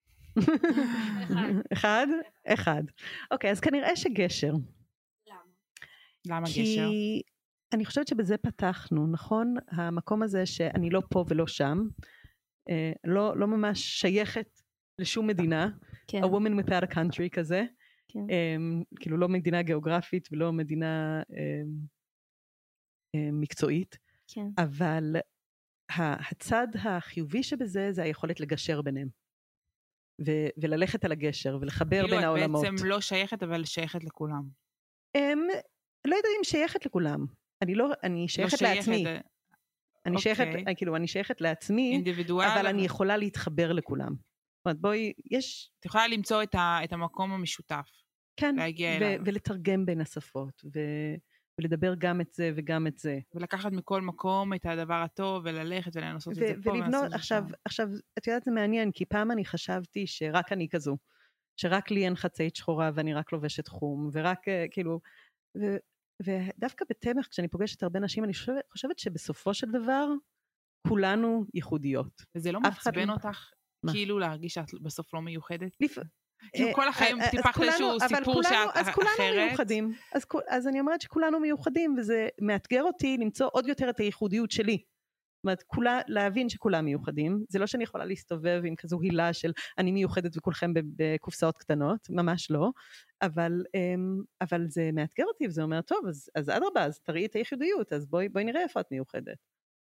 אחד? אחד. אוקיי, אז כנראה שגשר. למה? למה כי גשר? כי אני חושבת שבזה פתחנו, נכון? המקום הזה שאני לא פה ולא שם, לא, לא ממש שייכת לשום מדינה, כן. a woman without a country כזה, כן. um, כאילו לא מדינה גיאוגרפית ולא מדינה um, um, מקצועית, כן. אבל הצד החיובי שבזה זה היכולת לגשר ביניהם, ו- וללכת על הגשר ולחבר בין העולמות. כאילו את בעצם לא שייכת אבל שייכת לכולם. Um, לא יודעת אם שייכת לכולם, אני, לא, אני שייכת לא לעצמי. שייכת... אני שייכת, okay. כאילו, אני שייכת לעצמי, אבל אני יכולה להתחבר לכולם. זאת אומרת, בואי, יש... את יכולה למצוא את, ה, את המקום המשותף. כן, ו- ולתרגם בין השפות, ו- ולדבר גם את זה וגם את זה. ולקחת מכל מקום את הדבר הטוב, וללכת ולנסות ו- את זה פה. ולבנות, עכשיו, עכשיו, את יודעת, זה מעניין, כי פעם אני חשבתי שרק אני כזו, שרק לי אין חצאית שחורה, ואני רק לובשת חום, ורק, כאילו... ו- ודווקא בתמך, כשאני פוגשת הרבה נשים, אני חושבת, חושבת שבסופו של דבר, כולנו ייחודיות. וזה לא מעצבן אותך, מה? כאילו להרגיש שאת בסוף לא מיוחדת? לפ... כאילו כל החיים טיפחת איזשהו סיפור שאת אחרת. אז כולנו מיוחדים. אז, אז אני אומרת שכולנו מיוחדים, וזה מאתגר אותי למצוא עוד יותר את הייחודיות שלי. זאת אומרת, כולה, להבין שכולם מיוחדים. זה לא שאני יכולה להסתובב עם כזו הילה של אני מיוחדת וכולכם בקופסאות קטנות, ממש לא. אבל, אבל זה מאתגר אותי, וזה אומר, טוב, אז, אז עד רבה, אז תראי את הייחודיות, אז בואי, בואי נראה איפה את מיוחדת.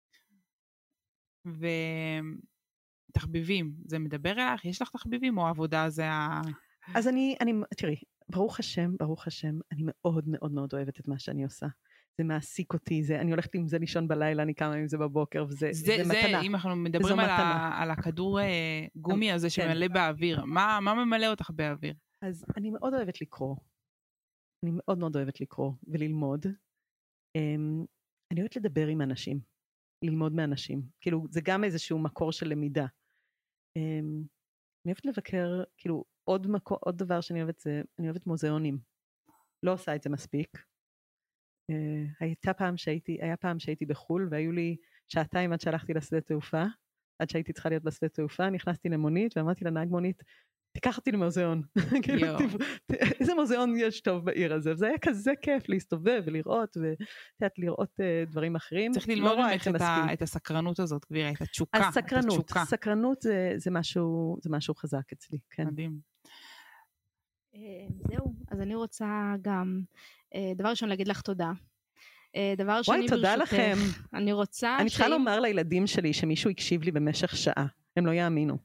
ותחביבים, זה מדבר אליך? יש לך תחביבים או עבודה זה ה... אז אני, אני, תראי, ברוך השם, ברוך השם, אני מאוד מאוד מאוד אוהבת את מה שאני עושה. זה מעסיק אותי, זה, אני הולכת עם זה לישון בלילה, אני קמה עם זה בבוקר, וזה זה, זה, זה מתנה. אם אנחנו מדברים על, ה, על הכדור גומי הזה שמלא כן. באוויר, מה, מה ממלא אותך באוויר? אז אני מאוד אוהבת לקרוא. אני מאוד מאוד אוהבת לקרוא וללמוד. אני אוהבת לדבר עם אנשים, ללמוד מאנשים. כאילו, זה גם איזשהו מקור של למידה. אני אוהבת לבקר, כאילו, עוד, מקור, עוד דבר שאני אוהבת זה, אני אוהבת מוזיאונים. לא עושה את זה מספיק. הייתה פעם שהייתי, היה פעם שהייתי בחול, והיו לי שעתיים עד שהלכתי לשדה תעופה, עד שהייתי צריכה להיות בשדה תעופה, נכנסתי למונית, ואמרתי לנהג מונית, תיקח אותי למוזיאון. איזה מוזיאון יש טוב בעיר הזה, וזה היה כזה כיף להסתובב ולראות, ולראות לראות דברים אחרים. צריך ללמוד ממך את הסקרנות הזאת, גבירה, את התשוקה. הסקרנות, סקרנות זה משהו חזק אצלי, כן. מדהים. זהו, אז אני רוצה גם, דבר ראשון להגיד לך תודה. דבר שני ברשותך. וואי, תודה לכם. אני רוצה... אני צריכה לומר לילדים שלי שמישהו הקשיב לי במשך שעה. הם לא יאמינו.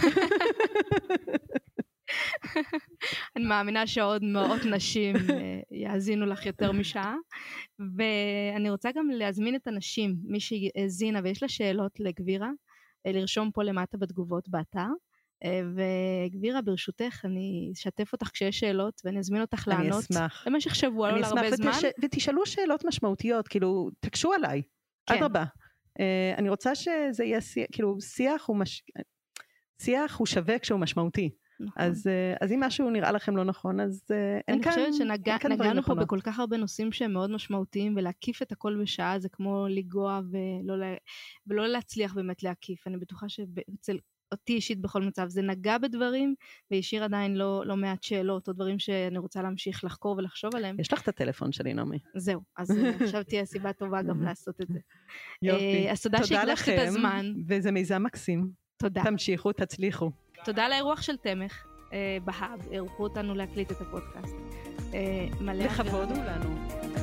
אני מאמינה שעוד מאות נשים יאזינו לך יותר משעה, ואני רוצה גם להזמין את הנשים, מי שהזינה ויש לה שאלות לגבירה, לרשום פה למטה בתגובות באתר, וגבירה ברשותך אני אשתף אותך כשיש שאלות ואני אזמין אותך לענות למשך שבוע, לא להרבה זמן. ותשאלו שאלות משמעותיות, כאילו תקשו עליי, עד רבה. אני רוצה שזה יהיה כאילו שיח הוא מש... שיח הוא שווה כשהוא משמעותי. נכון. אז, אז אם משהו נראה לכם לא נכון, אז אין כאן, אני חושבת שנגענו פה בכל כך הרבה נושאים שהם מאוד משמעותיים, ולהקיף את הכל בשעה זה כמו לגוע ולא, ולא להצליח באמת להקיף. אני בטוחה שאצל אותי אישית בכל מצב זה נגע בדברים, וישיר עדיין לא, לא מעט שאלות, או דברים שאני רוצה להמשיך לחקור ולחשוב עליהם. יש לך את הטלפון שלי, נעמי. זהו, אז עכשיו תהיה סיבה טובה גם לעשות את זה. יופי. אז תודה שהקדשת את הזמן. וזה מיזם מקסים. תודה. תמשיכו, תצליחו. תודה לאירוח של תמך בהאב, אירחו אותנו להקליט את הפודקאסט. לכבוד הוא לנו.